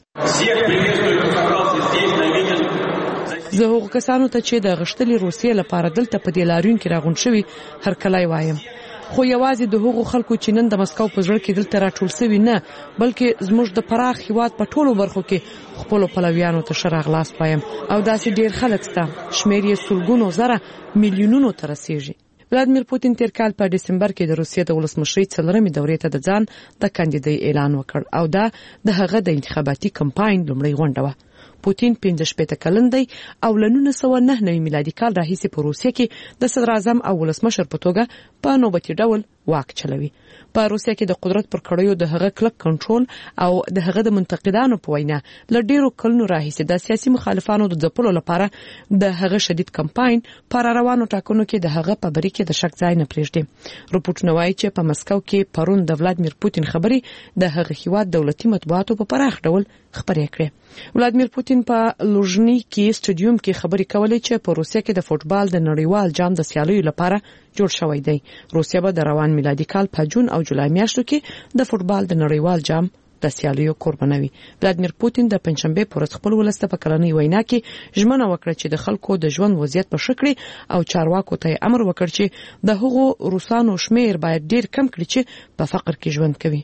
زه هغو کسانو ته چې د غښتلې روسیې لپاره دلته په دې لاریون کې راغونډ شوي هرکلی وایم، خو یوازې د هغو خلکو چې نن د مسکو په زړه کې دلته راټول سوي نه، بلکې زموږ د پراخ هېواد په ټولو برخو کې خپلو پلویانو ته ښه راغلاست وایم. او داسې ډېر خلک شته شمېر یې سلګونو زره میلیونونو ته رسیږي. ولادیمیر پوتین تیر کال په دسمبر کې د روسیې د ولسمشرۍ څلورمې دورې ته د ځان د کاندیدۍ اعلان وکړ او دا د هغه د انتخاباتي کمپاین لومړۍ غونډه وه. پوتین پنځه شپېته کلن دی او له نولس سوه نهه نوي میلادي کال راهیسې په روسیه کې د صدر اعظم او ولسمشر په توګه په نوبتي ډول واک چلوي. په روسیه کې د قدرت پر کړیو د هغه کلک کنټرول او د هغه د منتقدانو په وینا له ډیرو کلونو راهیسې د سیاسي مخالفانو د ځپلو لپاره د هغه شدید کمپاین پر روانو ټاکنو کې د هغه په بری کې د شک ځای نه پرېږدي. رپورټونه وایي چې په مسکو کې پرون د ولادیمیر پوتین خبرې د هغه هیواد دولتي مطبوعاتو په پراخ ډول خبرې کړې. ولادیمیر پوتین په لوژنیکي سټیډیوم کې خبرې کولې چې په روسیه کې د فوټبال د نړیوال جام د سیالیو لپاره جوړ شوی دی. روسیه به د روان میلادي کال په جون او جولای میاشتو کې د فوټبال د نړیوال جام د سیالیو قربانوي. ولادیمیر پوتین د پنځشنبې پر ورځ خپل ولس ته په کلنۍ وینا کې ژمنه وکړه چې د خلکو د ژوند وضعیت په ښه کړي او چارواکو ته امر وکړ چې د هغو روسانو شمیر باید ډیر کم کړي چې په فقر کې ژوند کوي.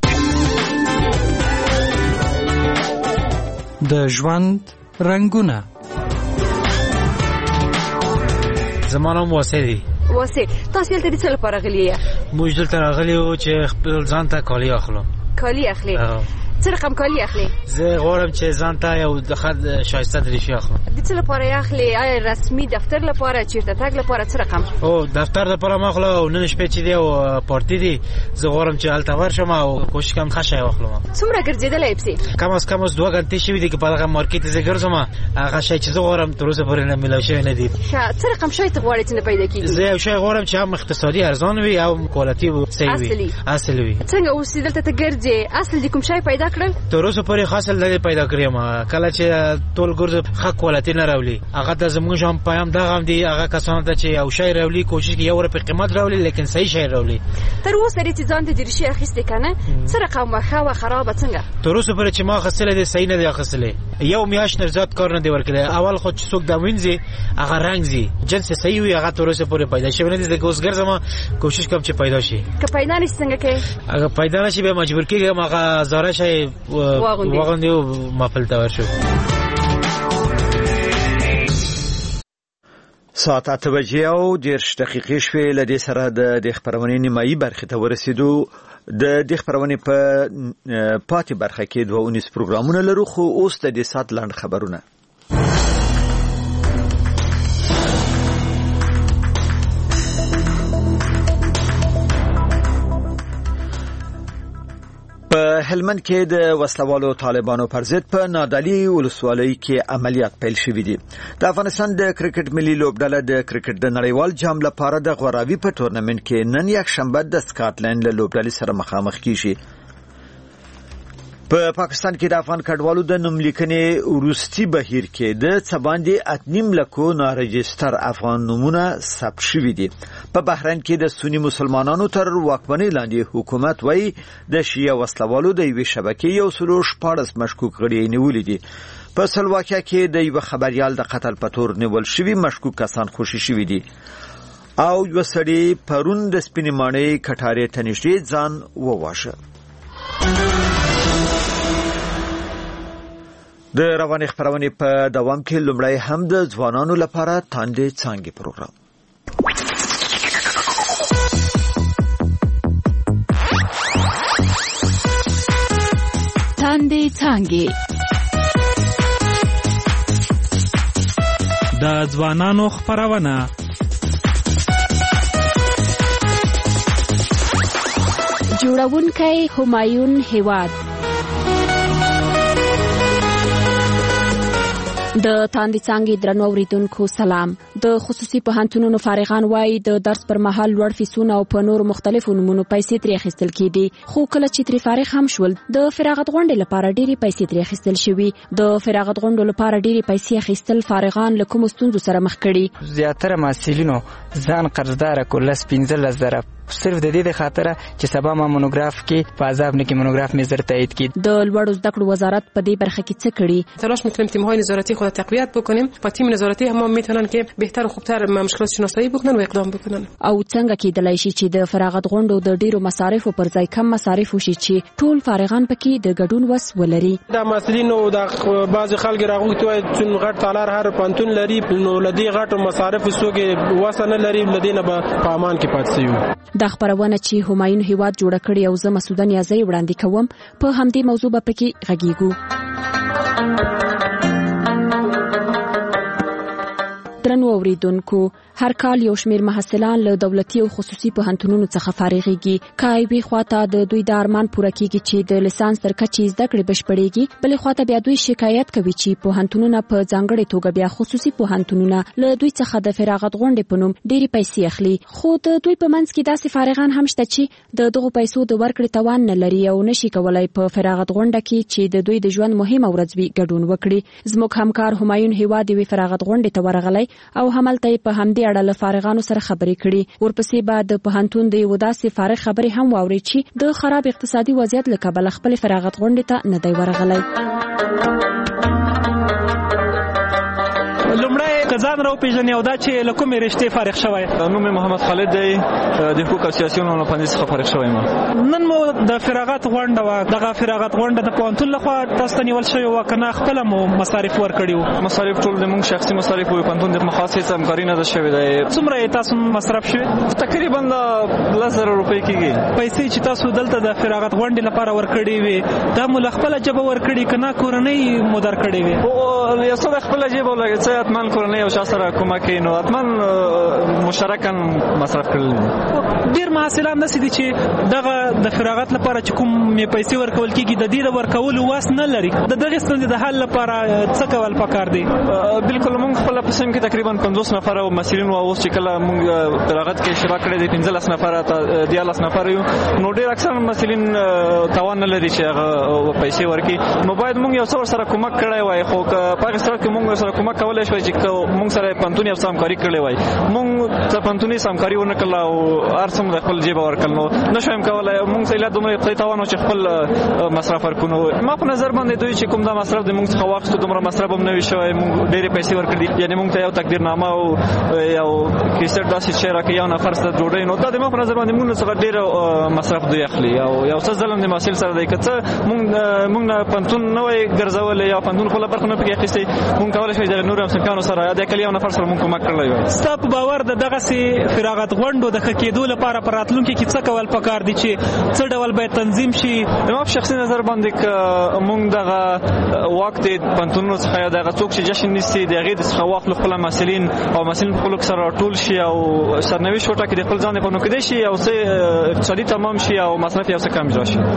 د ژوند رنگونه. زما نوم واسه دی. واسه تاسو دلته د څه لپاره راغلی یې؟ موږ دلته راغلی یو چې خپل ځان ته کالي اخلو. کالي اخلي؟ څه رقم کالي اخلي؟ زه غواړم چې ځان ته یو د خد شایسته دریشي اخلم. د څه لپاره یې اخلي؟ آیا رسمي دفتر لپاره، چیرته تګ لپاره څه رقم؟ او دفتر لپاره ما اخلم او نن شپې چې دی او پارټي دی زه غواړم چې هلته ورشم او کوشش کوم ښه شی واخلم. څومره ګرځېدلی پسې؟ کم از کم اوس دوه غنټې شوي دي که په دغه مارکېټ زه ګرځم هغه شی چې زه غواړم تر اوسه پورې نه میلاو شوی نه دي. ښه څه رقم شی ته غواړې چې نه پیدا کېږي؟ زه یو شی غواړم چې هم اقتصادي ارزان وي او کوالټي صحیح وي، اصل وي. څنګه اوس دلته ته ګرځې اصل دې کوم شی پیدا کړل؟ تر اوسه پورې خاص نه پیدا کړی ما. کله چې ټول ګرځو ښه کوالټي نه راولي هغه د زموږ هم پیام دغه هم دي هغه کسانو ته چې یو شی راولي کوشش کوي یو په قیمت راولي لیکن صحیح شی راولي. تر اوسه دې ځان ته دریشي اخیستې کنه څه رقم واخه و خراب څنګه؟ تر اوسه پورې چې ما خسلې دې صحیح نه دی اخیستلې. یو میاشت نرزات کار نه دی ورکړی. اول خو چې څوک د وینځي هغه رنگ زی جنس صحیح وي هغه تر اوسه پورې پیدا شوی نه دی. د ګوزګر زما کوشش کوم چې پیدا شي. که پیدا نشي څنګه کې؟ هغه پیدا نشي به مجبور کیږم هغه زاره شي واغوندې او ماپل تا ورشو. ساعت اته بجې او دېرش دقیقې شوې. له دې سره د خپرونې نیمایي برخې ته ورسېدو. د دې خپرونې په پاتې برخه کې دوه اونیز پروګرامونه لرو خو اوس د دې ساعت لاند خبرونه. په هلمند کې د وسلوالو طالبانو پر ضد په نادعلي ولسوالۍ کې عملیات پیل شوي دي. د افغانستان د کرکټ ملي لوبډله د کرکټ د نړیوال جام لپاره د غوراوي په ټورنمنټ کې نن یک شنبه د سکاټلند له لوبډلې سره مخامخ کیږي. په پاکستان کې د افغان کډوالو د نوملیکنې وروستي بهیر کې د څه باندې اتنیم لکو نارجستر افغان نومونه ثبت شوي دي. په بحرین کې د سنی مسلمانانو تر واکمنۍ لاندې حکومت وایي د شیعه وسلوالو د یوې شبکې یو سلو شپاړس مشکوک غړي نیولي دي. په سلواکیا کې د یو خبریال د قتل په تور نیول شوي مشکوک کسان خوشي شوي دي او یو سړی پرون د سپینې ماڼۍ کټارې ته نږدې ځان وواژه. د رواني خبرونې په دوام کې لومړی هم د ځوانانو لپاره تاندې څانګې پروګرام. تاندې څانګې د ځوانانو خبرونه. جوړونکی همایون هیواد. د تاندې څانګې درنو اوریدونکو سلام. د خصوصي پوهنتونونو فارغان وایي د درس پر مهال لوړ فیسونه او په نورو مختلفو نومونو پیسې ترې اخیستل کېدي. خو کله چې ترې فارغ هم شول د فراغت غونډې لپاره ډېرې پیسې ترې اخیستل شوي. د فراغت غونډو لپاره ډېرې پیسې اخیستل فارغان له کومو ستونزو سره مخ کړي. زیاتره محصلینو ځان قرضدار کړ لس پنځلس زره صرف د دې د خاطر چې سبا ما مونوګراف کې په عذاب نه کې مونوګراف مې زر تایید کړي. د لوړو زده کړو وزارت په دې برخه کې څه کړي؟ تلاش می‌کنیم تیم‌های نظارتی خود تقویت بکنیم و تیم نظارتی هم میتونن که بهتر و خوبتر مشکلات شناسایی بکنن و اقدام بکنن. او څنګه کېدلای شي چې د فراغت غونډو د ډیرو مصارفو پر ځای کم مصارف وشي چې ټول فارغان پکې د ګډون وس ولري؟ د مسلینو د بعض خلک راغوتوي چې غټ تالار هر پانتون لري نو لدی غټ مصارف سوګي وسنه لري لدینه په امان کې پاتې شي. د خبرونه چې همایون هیواد جوړ کړی او زه مسعوده نیازی وړاندې کوم په همدې موضوع به پکې غږیږو. درنو اوریدونکو هر کال یو شمیر محصلان له دولتي او خصوصي پوهنتونونو څخه فارغېږي. کایوي خواته د دوی د ارمان پوره کیږي چې د لیسانس تر کچې زده کړې بشپړېږي. بلې خواته بیا دوی شکایت کوي چې پوهنتونونه په ځانګړې توګه بیا خصوصي پوهنتونونه له دوی څخه د فراغت غونډې په نوم ډېرې پیسې اخلي. خو د دوی په منځ کې داسې فارغان هم شته چې د دغو پیسو د ورکړې توان نه لري او نشي کولای په فراغت غونډه کې چې د دوی د ژوند مهمه ورځ وي ګډون وکړي. زموږ همکار همایون هیواد یوې فراغت غونډې ته ورغلی او هملته په همدې اړه له فارغانو سره خبرې کړي. ورپسې به د پوهنتون د یو داسې فارغ خبرې هم واوري چې د خراب اقتصادي وضعیت له کبله خپل فراغت غونډې ته نه دی ورغلی. لومړی ځان راو پیژنې او دا چې له کومې رشتې فارغ شوی؟ نوم مې محمد خالد دی، د حقوق او سیاسي علومو له پوهنځي څخه فارغ شوی یم. نن مو د فراغت غونډه وه، دغه فراغت غونډه د پوهنتون لخوا تاسو ته نیول شوې وه که نه خپله مو مصارف ورکړي وو؟ مصارف ټول زموږ شخصي مصارف وو، پوهنتون د خاص هېڅ همکاري نه ده شوې ده. څومره یې تاسو مصرف شوې؟ تقریبا لس زره روپۍ کېږي. پیسې چې تاسو دلته د فراغت غونډې لپاره ورکړې وې دا مو له خپله جبه ورکړي که نه کورنۍ مو درکړې وې؟ یو څه د خپله جیبه ولګېد، څه حتما کورنۍ او شا سره کومک کوي نو حتما مشترکاً مصرف کړل دي. ډېر محصلان داسې دي چې دغه د فراغت لپاره چې کومې پیسې ورکول کېږي د دې د ورکولو واس نه لري. د دغې ستونزې د حل لپاره څه کول پکار دي؟ بلکل موږ خپله په سیم کې تقریبا پنځوس نفره محصلین وو. اوس چې کله موږ فراغت کې اشتراک کړی دی پنځلس نفره دیارلس نفره یو، نو ډېر اکثر محصلین توان نه لري چې هغه پیسې ورکړي. نو باید موږ یو څه ورسره کومک کړی وای، خو په هغې صورت کې موږ ورسره کومک کولی شوی چې موږ سره پوهنتون یو څه همکاري کړې وای. موږ سره پوهنتون هېڅ همکاري ونه کړله او هر څه د خپل جیبه ورکړل، نو نه شویم کولی. موږ ته ایله دومره اقتصادي توان و چې خپل مصرف ورکړو. نو ما په نظر باندې دوی چې کوم دا مصرف د موږ څخه واخیستو دومره مصرف هم نه وي شوی. موږ ډېرې پیسې ورکړي، یعنې موږ ته یو تقدیرنامه او یو کیسټ داسې شی راکړي یو نفر سره ډوډۍ، نو دا د ما په نظر باندې موږ څخه ډېر مصرف دوی اخلي او یو څه ظلم د محصل سره دی. که څه موږ موږ نه پوهنتون نه وای ګرځولی یا پوهنتون خپله برخه نه پکې اخیستې، موږ کولی شوی د نورو همصنفیانو سره یا د کلي یو نفر سره موږ کومک کړلی وای. ستا په باور د دغسې فراغت غونډو د ښه کېدو لپاره په راتلونکي کې څه کول پکار دي چې څه ډول باید تنظیم شي؟ زما په شخصي نظر باندې که موږ دغه واک د پوهنتونونو څخه یا دغه څوک چې جشن نیسي د هغې څخه واخلو خپله محصلین او محصلین په خپلو کې سره راټول شي او سرنوشت وټاکي د خپل ځان لپاره، نو کېدای شي یو څه اقتصادي تمام شي او مصرف یو څه کم اجرا شي.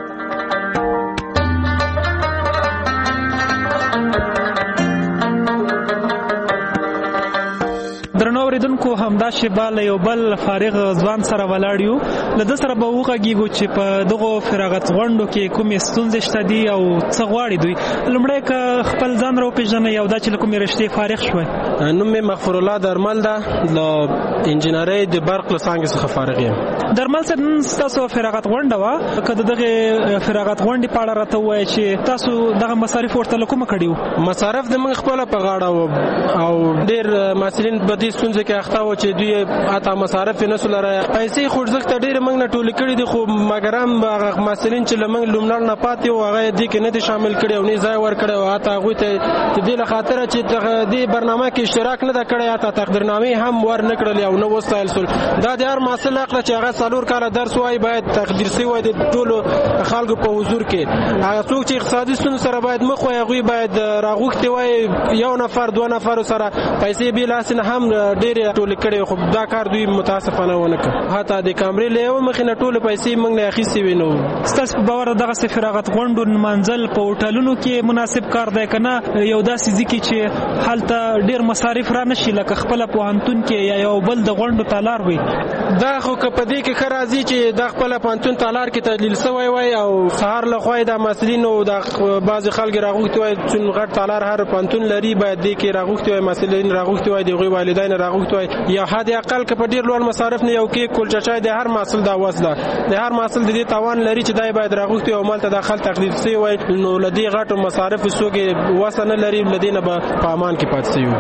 درنو اوریدونکو، همدا شیبه له یو بل فارغ ځوان سره ولاړ یو. له ده سره به وغږیږو چې په دغو فراغت غونډو کې کومې ستونزې شته دي او څه غواړي دوی. لومړی که خپل ځان راوپېژنئ او دا چې له کومې رشتې فارغ شوی؟ نوم مې مغفور الله درمل ده، له انجینرۍ د برق له څانګې څخه فارغ یم. درمل صاحب، نن ستاسو فراغت غونډه وه، که د دغې فراغت غونډې په اړه راته ووایه چې تاسو دغه مصارف ورته له کومه کړي وو؟ مصارف د موږ خپله په غاړه وو او ډېر محصلین په دې ستونزه کې اخته وو چې دوی اته مصارف یې نسو لرای. پیسې خوځښت ته ډېرې موږ نه ټولې کړي دي، خو مګر هم هغه محصلین چې له موږ لومړی نه پاتې وو هغه یې دې کې نه دي شامل کړي او نه یې ځای ورکړی او حتی هغوی ته د دې له خاطره چې دې برنامه کې اشتراک نه ده کړی حتی تقدیرنامې هم ور نه کړلې او نه وستایل سول. دا د هر محصل حق ده چې هغه څلور کاله درس وایي باید تقدیر سوی وای د ټولو خلکو په حضور کې. هغه څوک چې اقتصادي ستونزو سره باید مخ وای هغوی باید راغوښتي وای یو نفر دوه نفرو سره پیسې بې لاسې نه هم ډېرې ټولې کړې، خو دا کار دوی متاسفانه ونه کړ. حتی د کامرې له یوه مخې نه ټولې پیسې موږ نه اخیستې وې. نو ستاسو په باور دغسې فراغت غونډو نمانځل په هوټلونو کې مناسب کار دی که نه یو داسې ځای کې چې هلته ډېر مصارف را نه شي لکه خپله پوهنتون کې یا یو بل د غونډو تالار وي؟ دا خو که په دې کې ښه راځي چې دا خپله پوهنتون تالار کې تدلیل سوی وای او سهار له خوا یې د محصلینو د بعضې خلک راغوښتي وای چون غټ تالار هر پوهنتون لري باید دې کې راغوښتي وای محصلین راغوښتي وای د هغوی والدین راغوښتي وای یا حد اقل که په ډېر لوړ مصارف نه یو کې کلچه د هر محصل دا وس ده د هر محصل د دې توان لري چې دا باید راغوښتي او مالته داخل تقدیر سوی وای نو له دې غټو مصارفو څوک وس نه لري له دې نه به په امان کې پاتې سوي.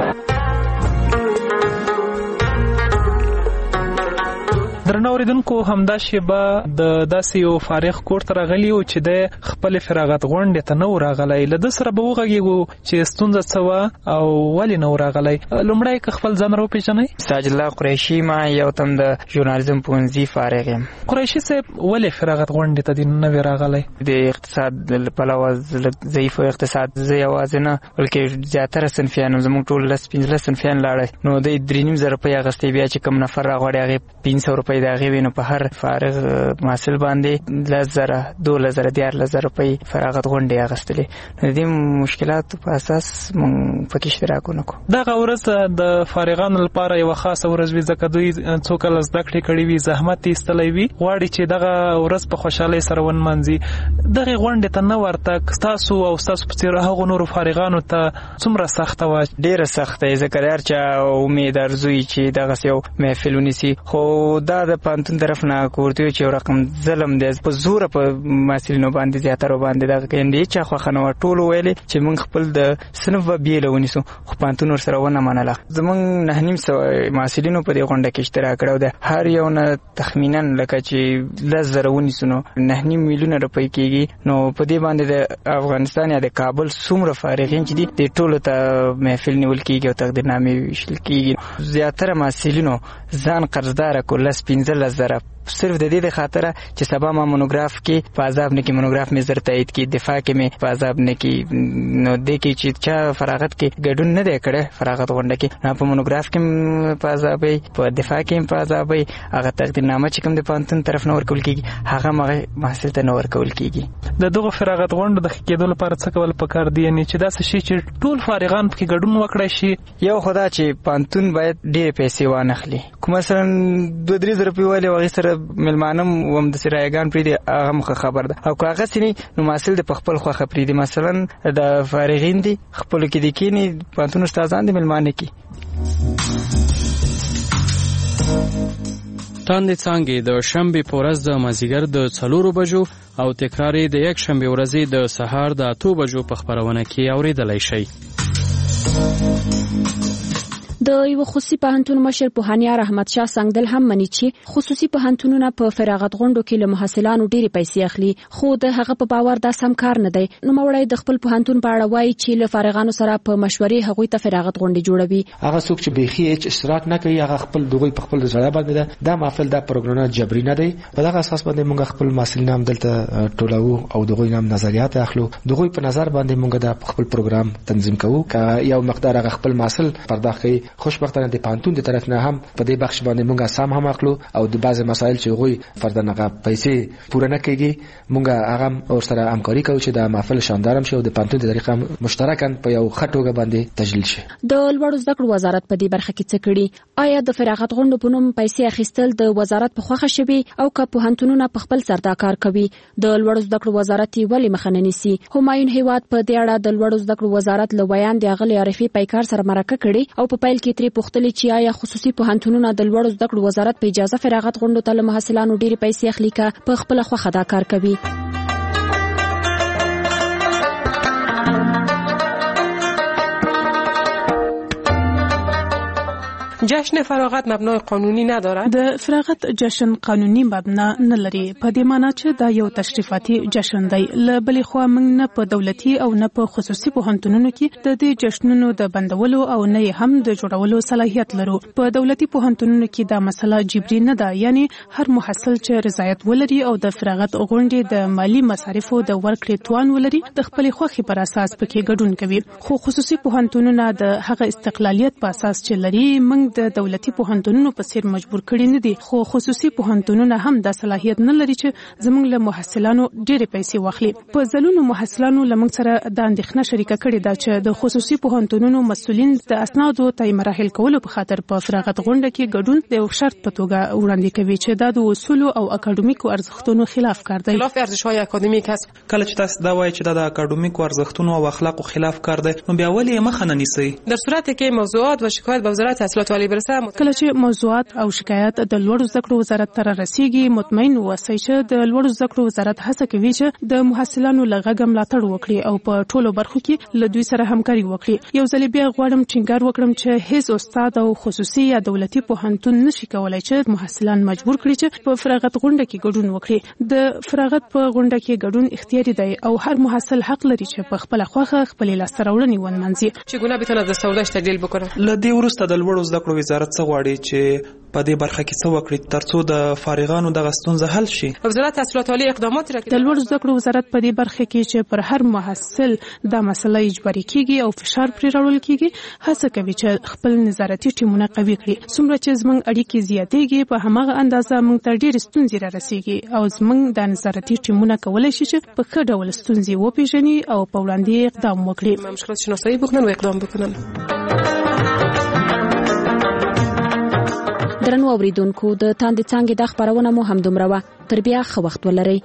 درنو اوریدونکو، همدا شیبه د داسې یو فارغ کور ته راغلی و چې د خپلې فراغت غونډې ته نه و راغلی. له ده سره به وغږېږو چې ستونزه څه وه او ولې نه و راغلی. لومړی که خپل ځان راوپېژنئ. ساج الله قریشي، ما یو تم د ژورنالیزم پوهنځي فارغ یم. قریشي صاحب، ولې فراغت غونډې ته دې نه وې راغلی؟ د اقتصاد له پلوه ضعیف اقتصاد زه یوازې نه بلکې زیاتره صنفیان زموږ ټول لس پنځلس صنفیان لاړی نو دوی درې نیم زره روپۍ اخیستې، بیا چې کوم نفر راغواړي هغې پنځه سوه روپۍ د هغې وي نو په هر فارغ محصل باندې لس زره دولس زره دیارلس زره روپۍ فراغت غونډې اخیستلې. نو د دې مشکلاتو په اساس موږ پکې اشتراک ونه کړو. دغه ورځ د فارغانو لپاره یوه خاصه ورځ وي ځکه دوی څو کله زده کړې کړې وي، زحمت یې ایستلی وي، غواړي چې دغه ورځ په خوشحالۍ سره ونمانځي. دغې غونډې ته نه ورتګ ستاسو او ستاسو په څېر هغو نورو فارغانو ته څومره سخته وه؟ ډېره سخته یې، ځکه د هر چا امید ارزو وي چې دغسې یو محفل ونیسي، خو دا د پانتون طرف نه کوړتي چې یو رقم ظلم دی په زور په محصلینو باندې زیاتره باندې دا کیندې چې خو خنو ټول ویلې چې موږ خپل د صنف بیل ونیسو خو پانتون ور سره ونه منله زمونږ نه نیم سو محصلینو په دې غونډه کې اشتراک کړو د هر یو نه تخمینا لکه چې لس زره ونیسو نو نه نیم میلیونه روپۍ کېږي نو په دې باندې د افغانستان یا د کابل څومره فارغین چې دي د ټولو ته محفل نیول کېږي او تقدیرنامې ویشل کېږي زیاتره محصلینو ځان قرضدار کو لس پنځلس زره صرف د دې د خاطر چې سبا ما مونوګراف کې په عذاب نه کې مونوګراف مې زر تایید کې دفاع کې مې په عذاب نه کې نو د کې چې چا فراغت کې ګډون نه دی کړی فراغت غونډه کې نه په مونوګراف کې په عذاب په دفاع کې په عذاب هغه تقدیرنامه چې کوم د پانتون طرف نه ورکول کېږي هغه مغه محصل ته نه ورکول کېږي د دغه فراغت غونډه د کېدو لپاره څه کول پکار دی یعنی چې دا څه شي چې ټول فارغان پکې ګډون وکړي شي یو خدا چې پانتون باید ډېر پیسې وانخلي کوم مثلا دوه درې زره روپۍ والي وغه سره ملمانم وم د سرایګان پرې دی هغه مخه خبر ده او کاغه سني نو محصل د خپل خوخه پرې دی مثلا د فارغین دي خپل کې دي کینی پانتون استادان دي ملمانه کی تاندې څنګه د شنبه پورز د مازیګر د څلورو بجو او تکرار د یک شنبه ورځې د سهار د اتو بجو په خبرونه کې اوریدلای شي. د یو خصوصي پوهنتون مشر پوهانیار احمد شاه سنگدل هم مني چې خصوصي پوهنتونونه په فراغت غونډو کې له محصلانو ډېری پیسې اخلي خو د هغه په باور دا سم کار نه دی. نو مړی د خپل پوهنتون په اړه وایي چې له فارغانو سره په مشورې هغوی ته فراغت غونډې جوړوي. هغه څوک چې بيخي هیڅ اشتراک نه کوي هغه خپل دوی په خپل ځای باندې ده دا محفل دا پروګرام جبري نه دی. په دغه اساس باندې موږ خپل محصلین هم دلته ټولو او دغه نام نظریات اخلو دغه په نظر باندې موږ دا خپل پروګرام تنظیم کوو که یو مقدار هغه خپل محصل پرداخت کوي خوشبختانه د پانتون د طرف نه هم په دې بخش باندې مونږه سم هم اخلو او د بعض مسایل چې غوي فردنغه پیسې پوره نه کیږي مونږه هغه اور سره همکاري کوو چې د محفل شاندارم شي او د پانتون د طریقه مشترکاً په یو خټوګه باندې تجلیل شي. د لوړو زده کړو وزارت په دې برخه کې څه کړي؟ آیا د فراغت غونډو په نوم پیسې اخیستل د وزارت په خوښه شوي او که پوهنتونونه په خپل سر دا کار کوي؟ د لوړو زده کړو وزارت ولې مخه نه نیسي؟ همایون هیواد په دې اړه د لوړو زده کړو وزارت له بیان د اغلي عارفي پیکار سره مرکه کړي او په پیل کې ترې پوښتنه چې آیا خصوصي پوهنتونونه د لوړو زده کړو وزارت په اجازه فراغت غونډو ته له محصلانو ډېرې پیسې اخلي که په خپله خوښه دا کار کوي؟ جشن فراغت مبنای قانونی ندارد؟ د فراغت جشن قانوني مبنا نه لري په دې معنی چې دا یو تشریفاتي جشن دی. له بلې خوا موږ نه په دولتي او نه په خصوصي پوهنتونونو کې د دې جشنونو د بندولو او نه هم د جوړولو صلاحیت لرو. په دولتي پوهنتونونو کې دا مسله جبري نه ده یعنی هر محصل چې رضایت ولري او د فراغت غونډې د مالی مصارفو د ورکړې توان ولري د خپل خوښي پر اساس پکې ګډون کوي. خو خصوصي پوهنتونونه د هغه استقلالیت په اساس چې لري موږ د دولتي پوهنتونونو په څیر مجبور کړي نه دي خو خصوصي پوهنتونونه هم د صلاحیت نه لري چې زموږ له محصلانو ډېرې پیسې واخلي. په ځلونو محصلانو لمنګ سره د اندېښنه شریکه کړې ده چې د خصوصي پوهنتونونو مسؤلین د اسنادو طی مراحل کولو په خاطر په فراغت غونډه کې ګډون د یو شرط په توګه وړاندې کوي چې دا د اصولو او اکاډمیکو ارزښتونو خلاف کار دی. خلاف ارزښت‌های اکاډمیک است. کله چې تاسو دا وایي چې دا د اکاډمیکو ارزښتونو او اخلاقو خلاف کار دی نو بیا ولې مخه نه نیسئ؟ در صورتی که موضوعات و شکایت به وزارت تحصیلات عالی برسه کله چې موضوعات او شکایت د لوړو زده کړو وزارت ته رسیږي مطمئن اوسئ چې د لوړو زده کړو وزارت هڅه کوي چې د محصلانو له غږ ملاتړ وکړي او په ټولو برخو کې له دوی سره همکاري وکړي. یو ځل بیا غواړم ټینګار وکړم چې هیڅ استاد او خصوصي یا دولتي پوهنتون نشي کولای چې محصلان مجبور کړي چې په فراغت غونډه کې ګډون وکړي. د فراغت په غونډه کې ګډون اختیاري دی او هر محصل حق لري چې په خپل خوښه خپل لاسته راوړنې ونمنځي. چگونه بتونه دستاوردش تجلیل بکنه؟ له دې وروسته د لوړو زده کړو وزارت څه غواړي چې په دې برخه کې څه وکړي ترڅو د فارغانو د ستونزه حل شي؟ وزارت تحصیلات عالی اقدامات را د لوړو زده کړو وزارت په دې برخه کې چې پر هر محصل دا مسله اجباري کیږي او فشار پرې راوړل کیږي هڅه کوي چې خپل نظارتي ټیمونه قوي کړي. څومره چې زموږ اړیکې زیاتېږي په هماغه اندازه موږ ته ډېرې ستونزې را رسیږي او زموږ د نظارتي ټیمونه کولی شي چې په ښه ډول ستونزې وپېژني او په وړاندې اقدام وکړي. مشکلات شناسایی بکنن و اقدام بکنن. درنو اوریدونکو د تاندې څنګه د خبرونه مو هم دومره وه. تر بیا ښه وخت ولرئ.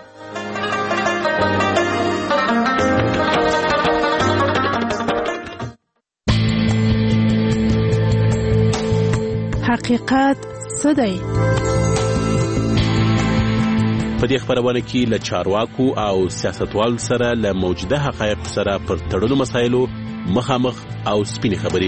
حقیقت څه دی؟ په دې خبرونه کې له چارواکو او سیاستوال سره له موجوده حقایق سره پر تړلو مسایلو مخامخ او سپینې خبرې.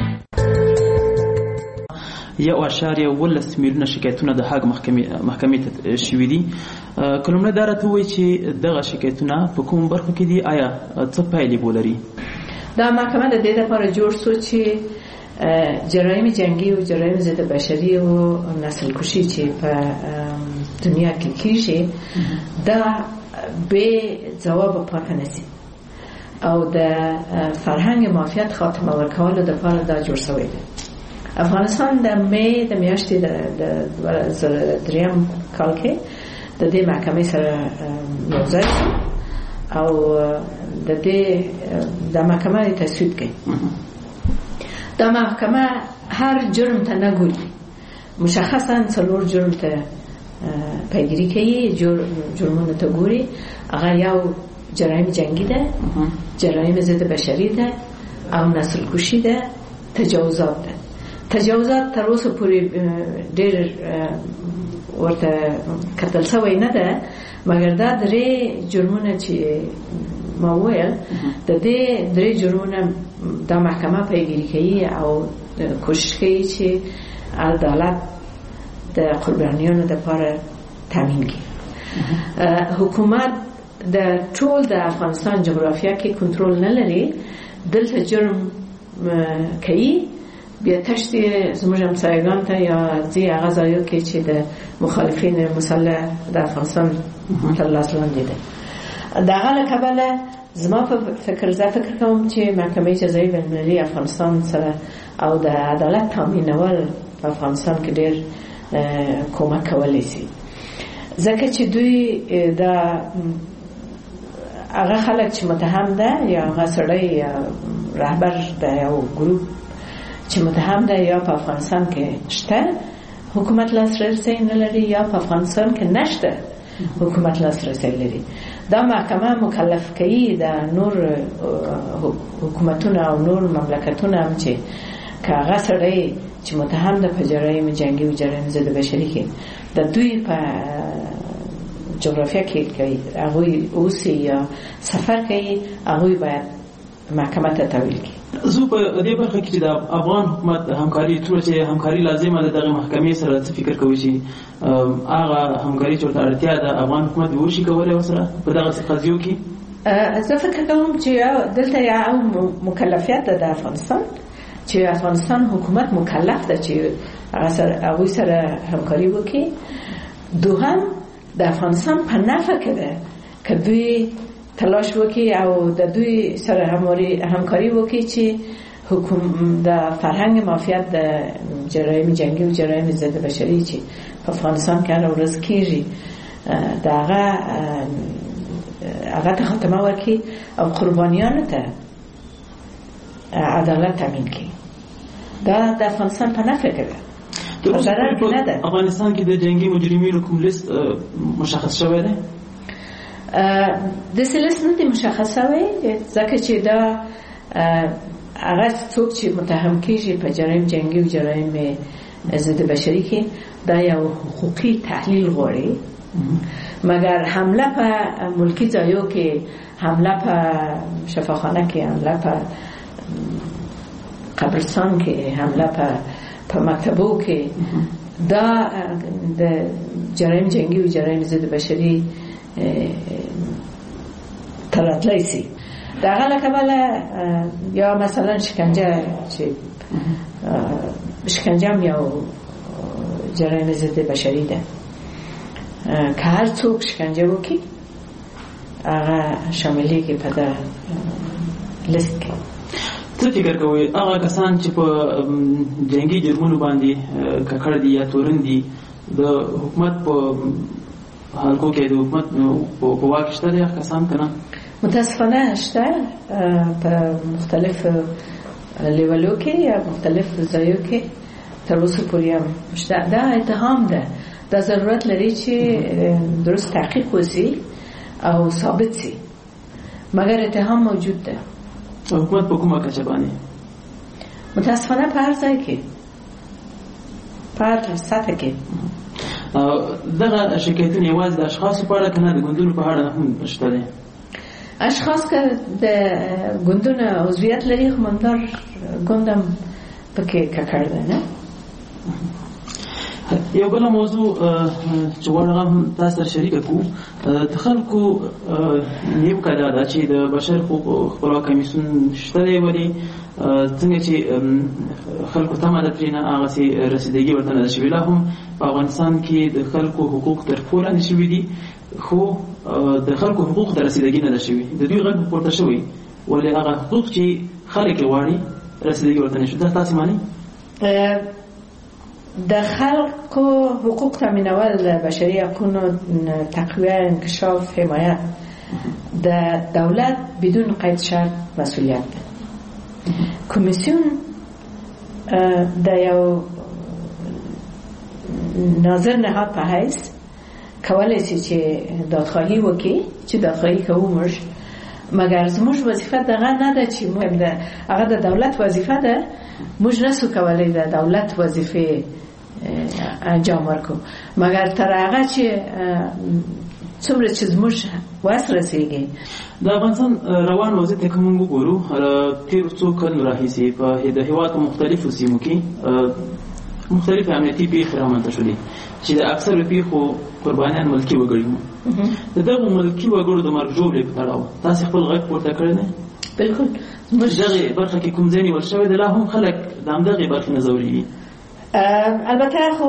یو اشاریه ولس میلیونه شکایتونه د هاګ محکمې محکمې ته شوي دي. کلمه دا راته وایي چې دغه شکایتونه په کوم برخو کې دي، آیا څه پایلې ولري؟ دا محکمه د دې لپاره جوړ شو چې جرایم جنگی او جرایم ضد بشری او نسل کشی چې په دنیا کې کیږي دا به جواب پاتې نشي او د فرهنګ مافیات خاتمه ورکولو لپاره دا جوړ شوی دی. افغانستان د می د میاشتې د دریم کال کې د دې محکمې سره یو ځای او د دې د محکمې تصویب کړي. دا محکمه هر جرم ته نه ګوري، مشخصا څلور جرم ته پیگیری کوي، جرمونه ته ګوري. هغه یو جرایم جنگی ده، جرایم ضد بشری ده او نسل کشی ده، تجاوزات ده. تجاوزات تر اوسه پورې ډېر ورته کتل شوی نه ده، مګر دا درې جرمونه چې ما وویل د دې درې جرمونه دا محکمه پیگیری کوي او کوشش کوي چې عدالت د قربانیانو لپاره تامین کړي. حکومت د ټول د افغانستان جغرافیه کې کنټرول نه لري، دلته جرم کوي بیا تشتی زموږ همسایگان ته یا ځي هغه ځایو کې چې د مخالفین مسلح د افغانستان تر لاس لاندې ده. دغه له کبله زما په فکر زه فکر کوم چې محکمې جزایي بین‌المللي افغانستان سره او د عدالت تامینول په افغانستان کې ډېر کومک کولی شي، ځکه چې دوی دا هغه خلک چې متهم ده یا هغه سړی یا رهبر د یو ګروپ چې متهم ده یا په افغانستان کې شته حکومت لاسرسی نه لري یا په افغانستان کې نشته حکومت لاسرسی لري. دا محکمه مکلف کوي د نور حکومتونه او نور مملکتونه هم چې که هغه سړی چې متهم ده په جرایم جنگی او جرایم ضد بشري کې د دوی په جغرافیه کې کوي هغوی اوسي یا سفر کوي، هغوی باید محکمه ته تحویل کړي. زه په دې برخه کې چې د افغان حکومت همکاري ټول چې همکاري لازمه ده دغه محکمې سره څه فکر کوي چې هغه همکاري چې اړتیا ده افغان حکومت وشي کولای وسره په دغه قضیو کې؟ زه فکر کوم چې دلته یو مکلفیت ده د افغانستان چې افغانستان حکومت مکلف ده چې هغوی سره همکاري وکړي. دوهم د افغانستان په نفع کې ده که دوی تلاش وکړي او د دوی سره همکاري وکړي چې حکومت د فرهنګ مافیات د جرایم جنگی او جرایم ضد بشري چې په افغانستان کې هر ورځ کېږي د هغه هغه ته خاتمه ورکړي او قربانیانو ته عدالت تامین کړي. دا د افغانستان په نفع کې ده. افغانستان کې د جنگي مجرمینو کوم لیست مشخص شوی دی؟ د سلیست نه دی مشخص شوی، ځکه چې دا هغه څوک چې متهم کیږي په جرایم جنگي او جرایم ضد بشري کې دا یو حقوقي تحلیل غواړي، مګر حمله په ملکی ځایو کې، حمله په شفاخانه کې، حمله په قبرستان کې، حمله په په مکتبو کې دا د جرایم جنگي او جرایم ضد بشري تراتلی سی. دغه له کبله یا مثلا شکنجه چې شکنجه هم یو جرایم ضد بشري ده، که هر څوک شکنجه وکړي هغه شاملیږي په دا لیست کې. څه فکر کوئ هغه کسان چې په جنگي جرمونو باندې ککړ دي یا تورن دي د حکومت په حلقو کې د حکومت په واک شته دي هغه کسان که نه؟ متاسفانه شته په مختلف لیولو کې یا مختلف ځایو کې تر اوسه پورې هم شته. دا اتهام ده، دا ضرورت لري چې درست تحقیق وشي او ثابت شي، مګر اتهام موجود ده. حکومت په کومه کچه باندې؟ متاسفانه په هر ځای کې، په هر سطح کې. دغه شکایتونه یوازې د اشخاصو په اړه کنه د ګوندونو په اړه هم شته دي؟ اشخاص که د ګوندونو عضویت لري خو مندار ګوندم پکې ککړ ده نه. یو بل موضوع چې غواړم تاسو سره شریک کړو د خلکو نیوکه ده چې د بشر حقوق خپلواک کمیسیون شته دی ولې څنګه چې خلکو ته ماده پرې نه هغه سي رسیدګي ورته نه شوي. لا هم په افغانستان کې د خلکو حقوق تر پوره نه شوي دي خو د خلکو حقوق ته رسیدګي نه ده شوي. د دوی غږ پورته شوی ولې هغه حقوق چې خلک غواړي رسیدګي ورته نه شوي. دا تاسو معنی د خلکو حقوق تامینول بشري حقوقو تقویه انکشاف حمایت د دولت بدون قید شرط مسئولیت ده. کمیسیون د یو ناظر نهاد په حیث کولی شي چې دادخواهی وکړي چې دادخواهی کوو موږ مګر زموږ وظیفه دغه نه ده چې مهم ده هغه د دولت وظیفه ده. موږ نسو کولی د دولت وظیفه انجام ورکو مګر تر هغه چې څومره چې زموږ وس رسیږي. د افغانستان روان وضعیت ته کوم وګورو تیر څو کلونو راهیسې په د هېواد په مختلفو سیمو کې مختلف امنیتي پیښې رامنځته شولې چې د اکثرو پیښو قربانیان ملکي وګړي وو. د دغو ملکي وګړو د مرګ ژوبلې په تړاو تاسې خپل غږ پورته کړی دی؟ بلکل. دغې برخه کې کوم ځای نیول شوی دی؟ لا هم خلک د همدغې برخې نه ځورېږي. البته خو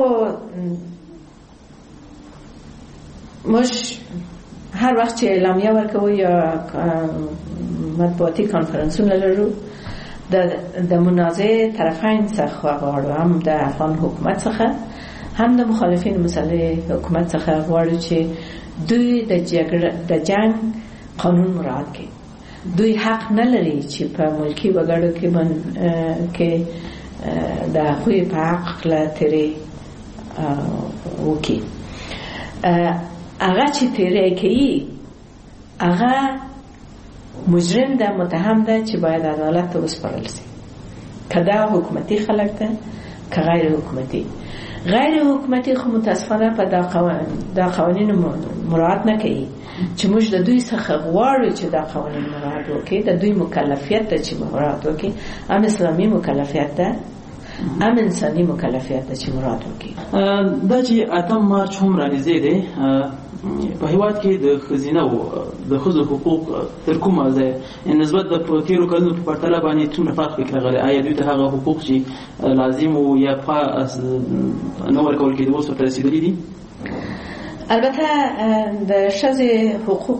موږ هر وخت چې اعلامیه ورکوو یا مطبوعاتي کانفرنسونه لرو د منازعه طرفین څخه غواړو، هم د افغان حکومت څخه هم د مخالفین مسلح حکومت څخه غواړو چې دوی د جګړه د جنگ قانون مراعات کړي. دوی حق نه لري چې په ملکی وګړو کې من کې د خوی په حق له تیرې وکړي. هغه چې تیرې کوي هغه مجرم ده، متهم ده چې باید عدالت ته وسپارل شي. که دا حکومتي خلک ده که غیر حکومتي. غیر حکومتي خو متاسفانه په دا قوانین مراعات نه کوي چې موږ د دوی څخه غواړو چې دا قوانین مراعات وکړي. د دوی مکلفیت ده چې مراعات وکړي، هم اسلامي مکلفیت ده هم انساني مکلفیت ده چې مراعات وکړي. دا چې اتم مارچ هم رانږدې دی، په هیواد کې د ښځینه د ښځو حقوق تر کومه ځایه نسبت د تېرو کلونو په پرتله باندې څومره فرق پکې راغلی؟ آیا دوی ته هغه حقوق چې لازم و یا پخوا نه ورکول کېدو اوس ورته رسېدلي دي؟ البته د ښځې حقوق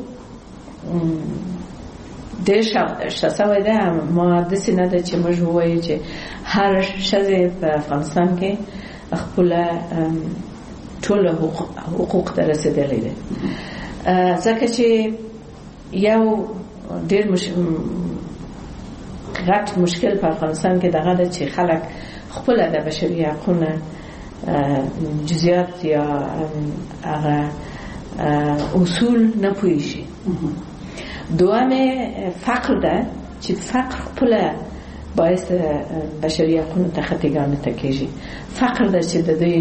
ډېر شته سوی ده. ما داسې نه ده چې موږ ووایو چې هر ښځې په افغانستان کې خپله ټول حقوق ته رسیدلی دی، ځکه چې یو ډېر غټ مشکل په افغانستان کې دغه ده چې خلک خپله د بشري حقونو جزئیات یا هغه اصول نه پوهېږي. دومه فقر ده چې فقر خپله باعث بشري حقونو ته خطیګانې ته کېږي. فقر ده چې د دوی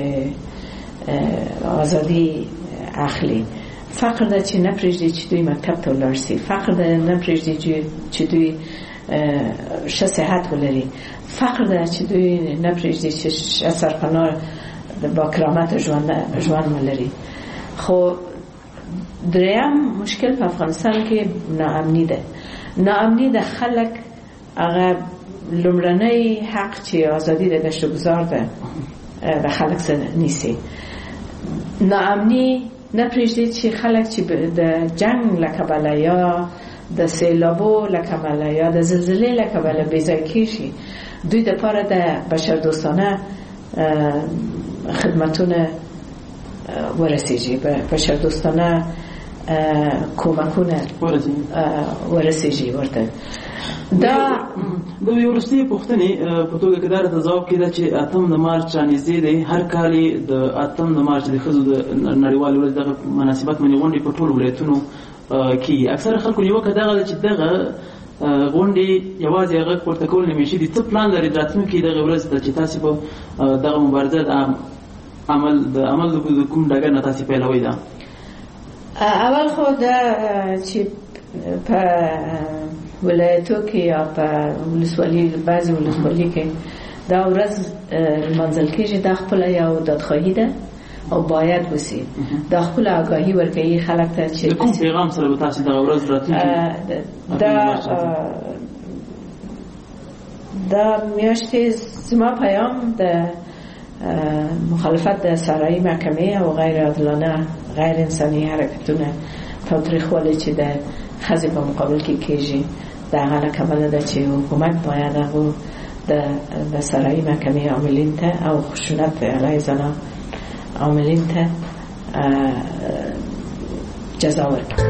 آزادی اخلي. فقر ده چې نه پرېږدي چې دوی مکتب ته ولاړ شي. فقر ده نه پرېږدي چې دوی ښه صحت ولري. فقر ده چې دوی نه پرېږدي چې ښه سرپناه با کرامت ژوند ولري. خو دریم مشکل په افغانستان کې ناامني ده. ناامني د خلک هغه لومړنی حق چې ازادي د گشت و گذار ده د خلک سره نیسي. ناامني نه پرېږدي چې خلک چې د جنگ له کبله یا د سیلابو له کبله یا د زلزلې له کبله بېځای کېږي. دوی دپاره د بشردوستانه خدمتونه ورسیږي، بشردوستانه کمکونه ورسیږي ورته. دا د یو وروستۍ پوښتنې په توګه کې دا راته ځواب کېده چې اتم د مارچ رانږدې دی. هر کال د اتم د مارچ د ښځو د نړیوالې ورځې دغه مناسبت باندې غونډې په ټولو ولایتونو کېږي. اکثره خلکو نیوکه دغه ده چې دغه غونډې یوازې هغه پورته کول نیمې شي دي. څه پلان لري راتلونکي دغه ورځ ته چې تاسې به دغه مبارزه عمل د عمل د کوم ډګر نه تاسو پیلوي دا اول خو دا چې په ولایتو کې یا په ولسوالۍ بعضي ولسوالۍ کې دا ورځ منځل کېږي د خپل یو دادخواهی ده او باید وسی د خپل آگاهی ورکړي خلک ته چې کوم پیغام سره تاسو د ورځ راتلونکي دا دا میاشتې زما پیام د مخالفت د سرای محکمه او غیر عادلانه غیر انساني حرکتونه تاریخوالي چې د خزې په مقابل کې کېږي دا هغه کمال ده چې حکومت باید هغه د د سرای محکمه عاملین ته او خشونت علیه زنان عاملین ته جزا ورکړي.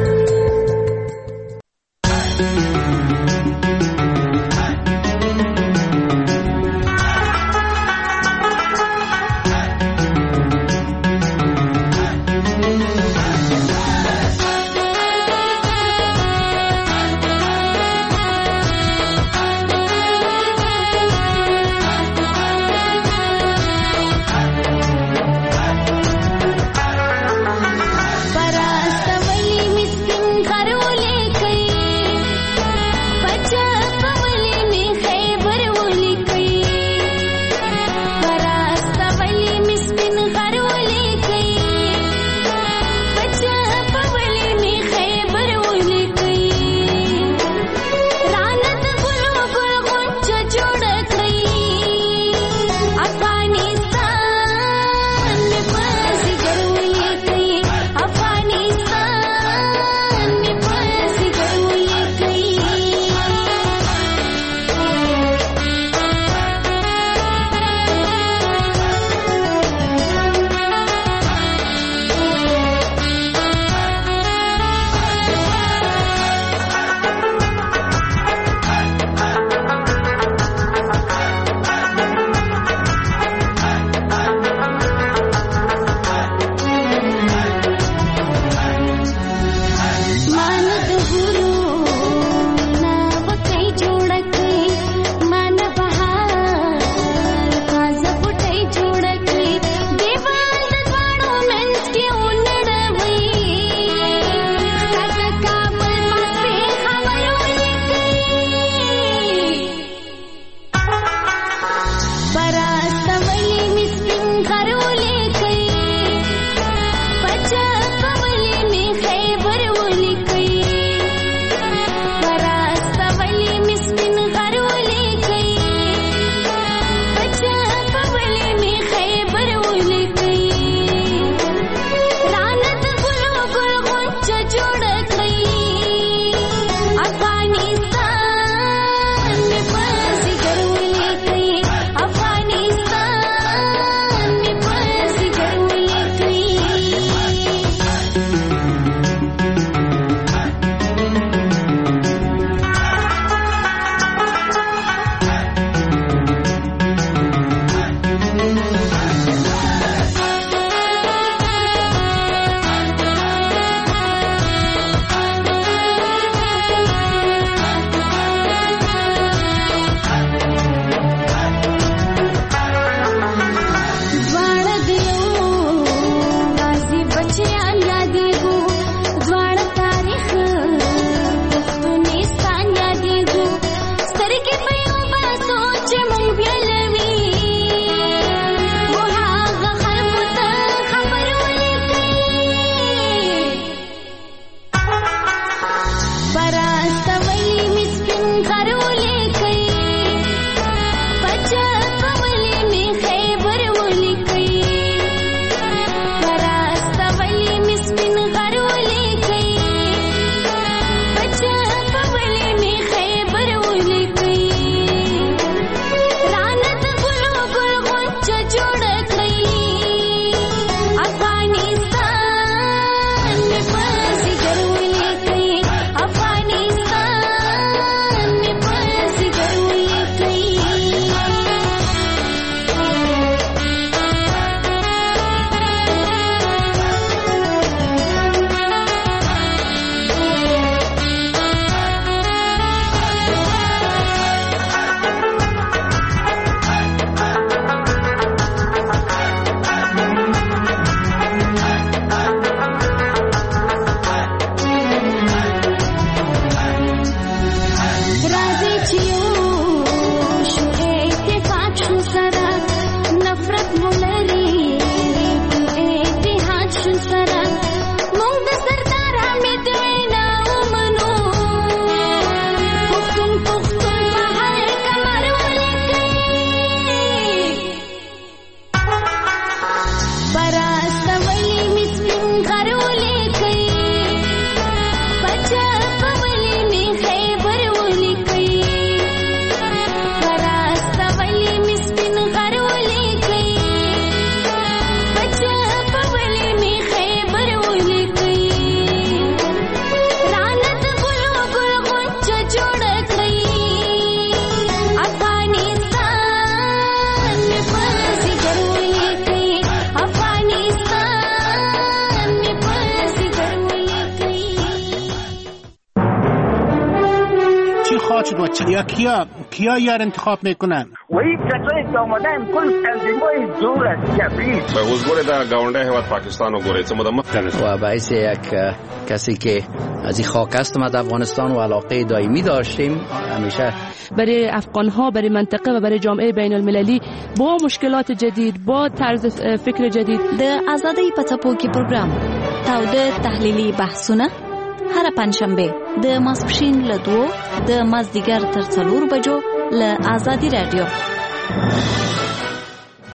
یا کیا کیا یار انتخاب میکنن وای کسایی که آمدن کل تنظیمای زور است جبری به وزگوره در گاونده هوت پاکستان و گوره چه مدام و باعث یک کسی که از این خاک است ما در افغانستان و علاقه دائمی داشتیم همیشه برای افغان‌ها برای منطقه و برای جامعه بین المللی با مشکلات جدید با طرز فکر جدید د آزادۍ په څپو کې پروګرام تاوده تحلیلي بحثونه هر پنځشنبه د ماسپښین له دوه د مازدیګر تر څلور بجو له آزادي رادیو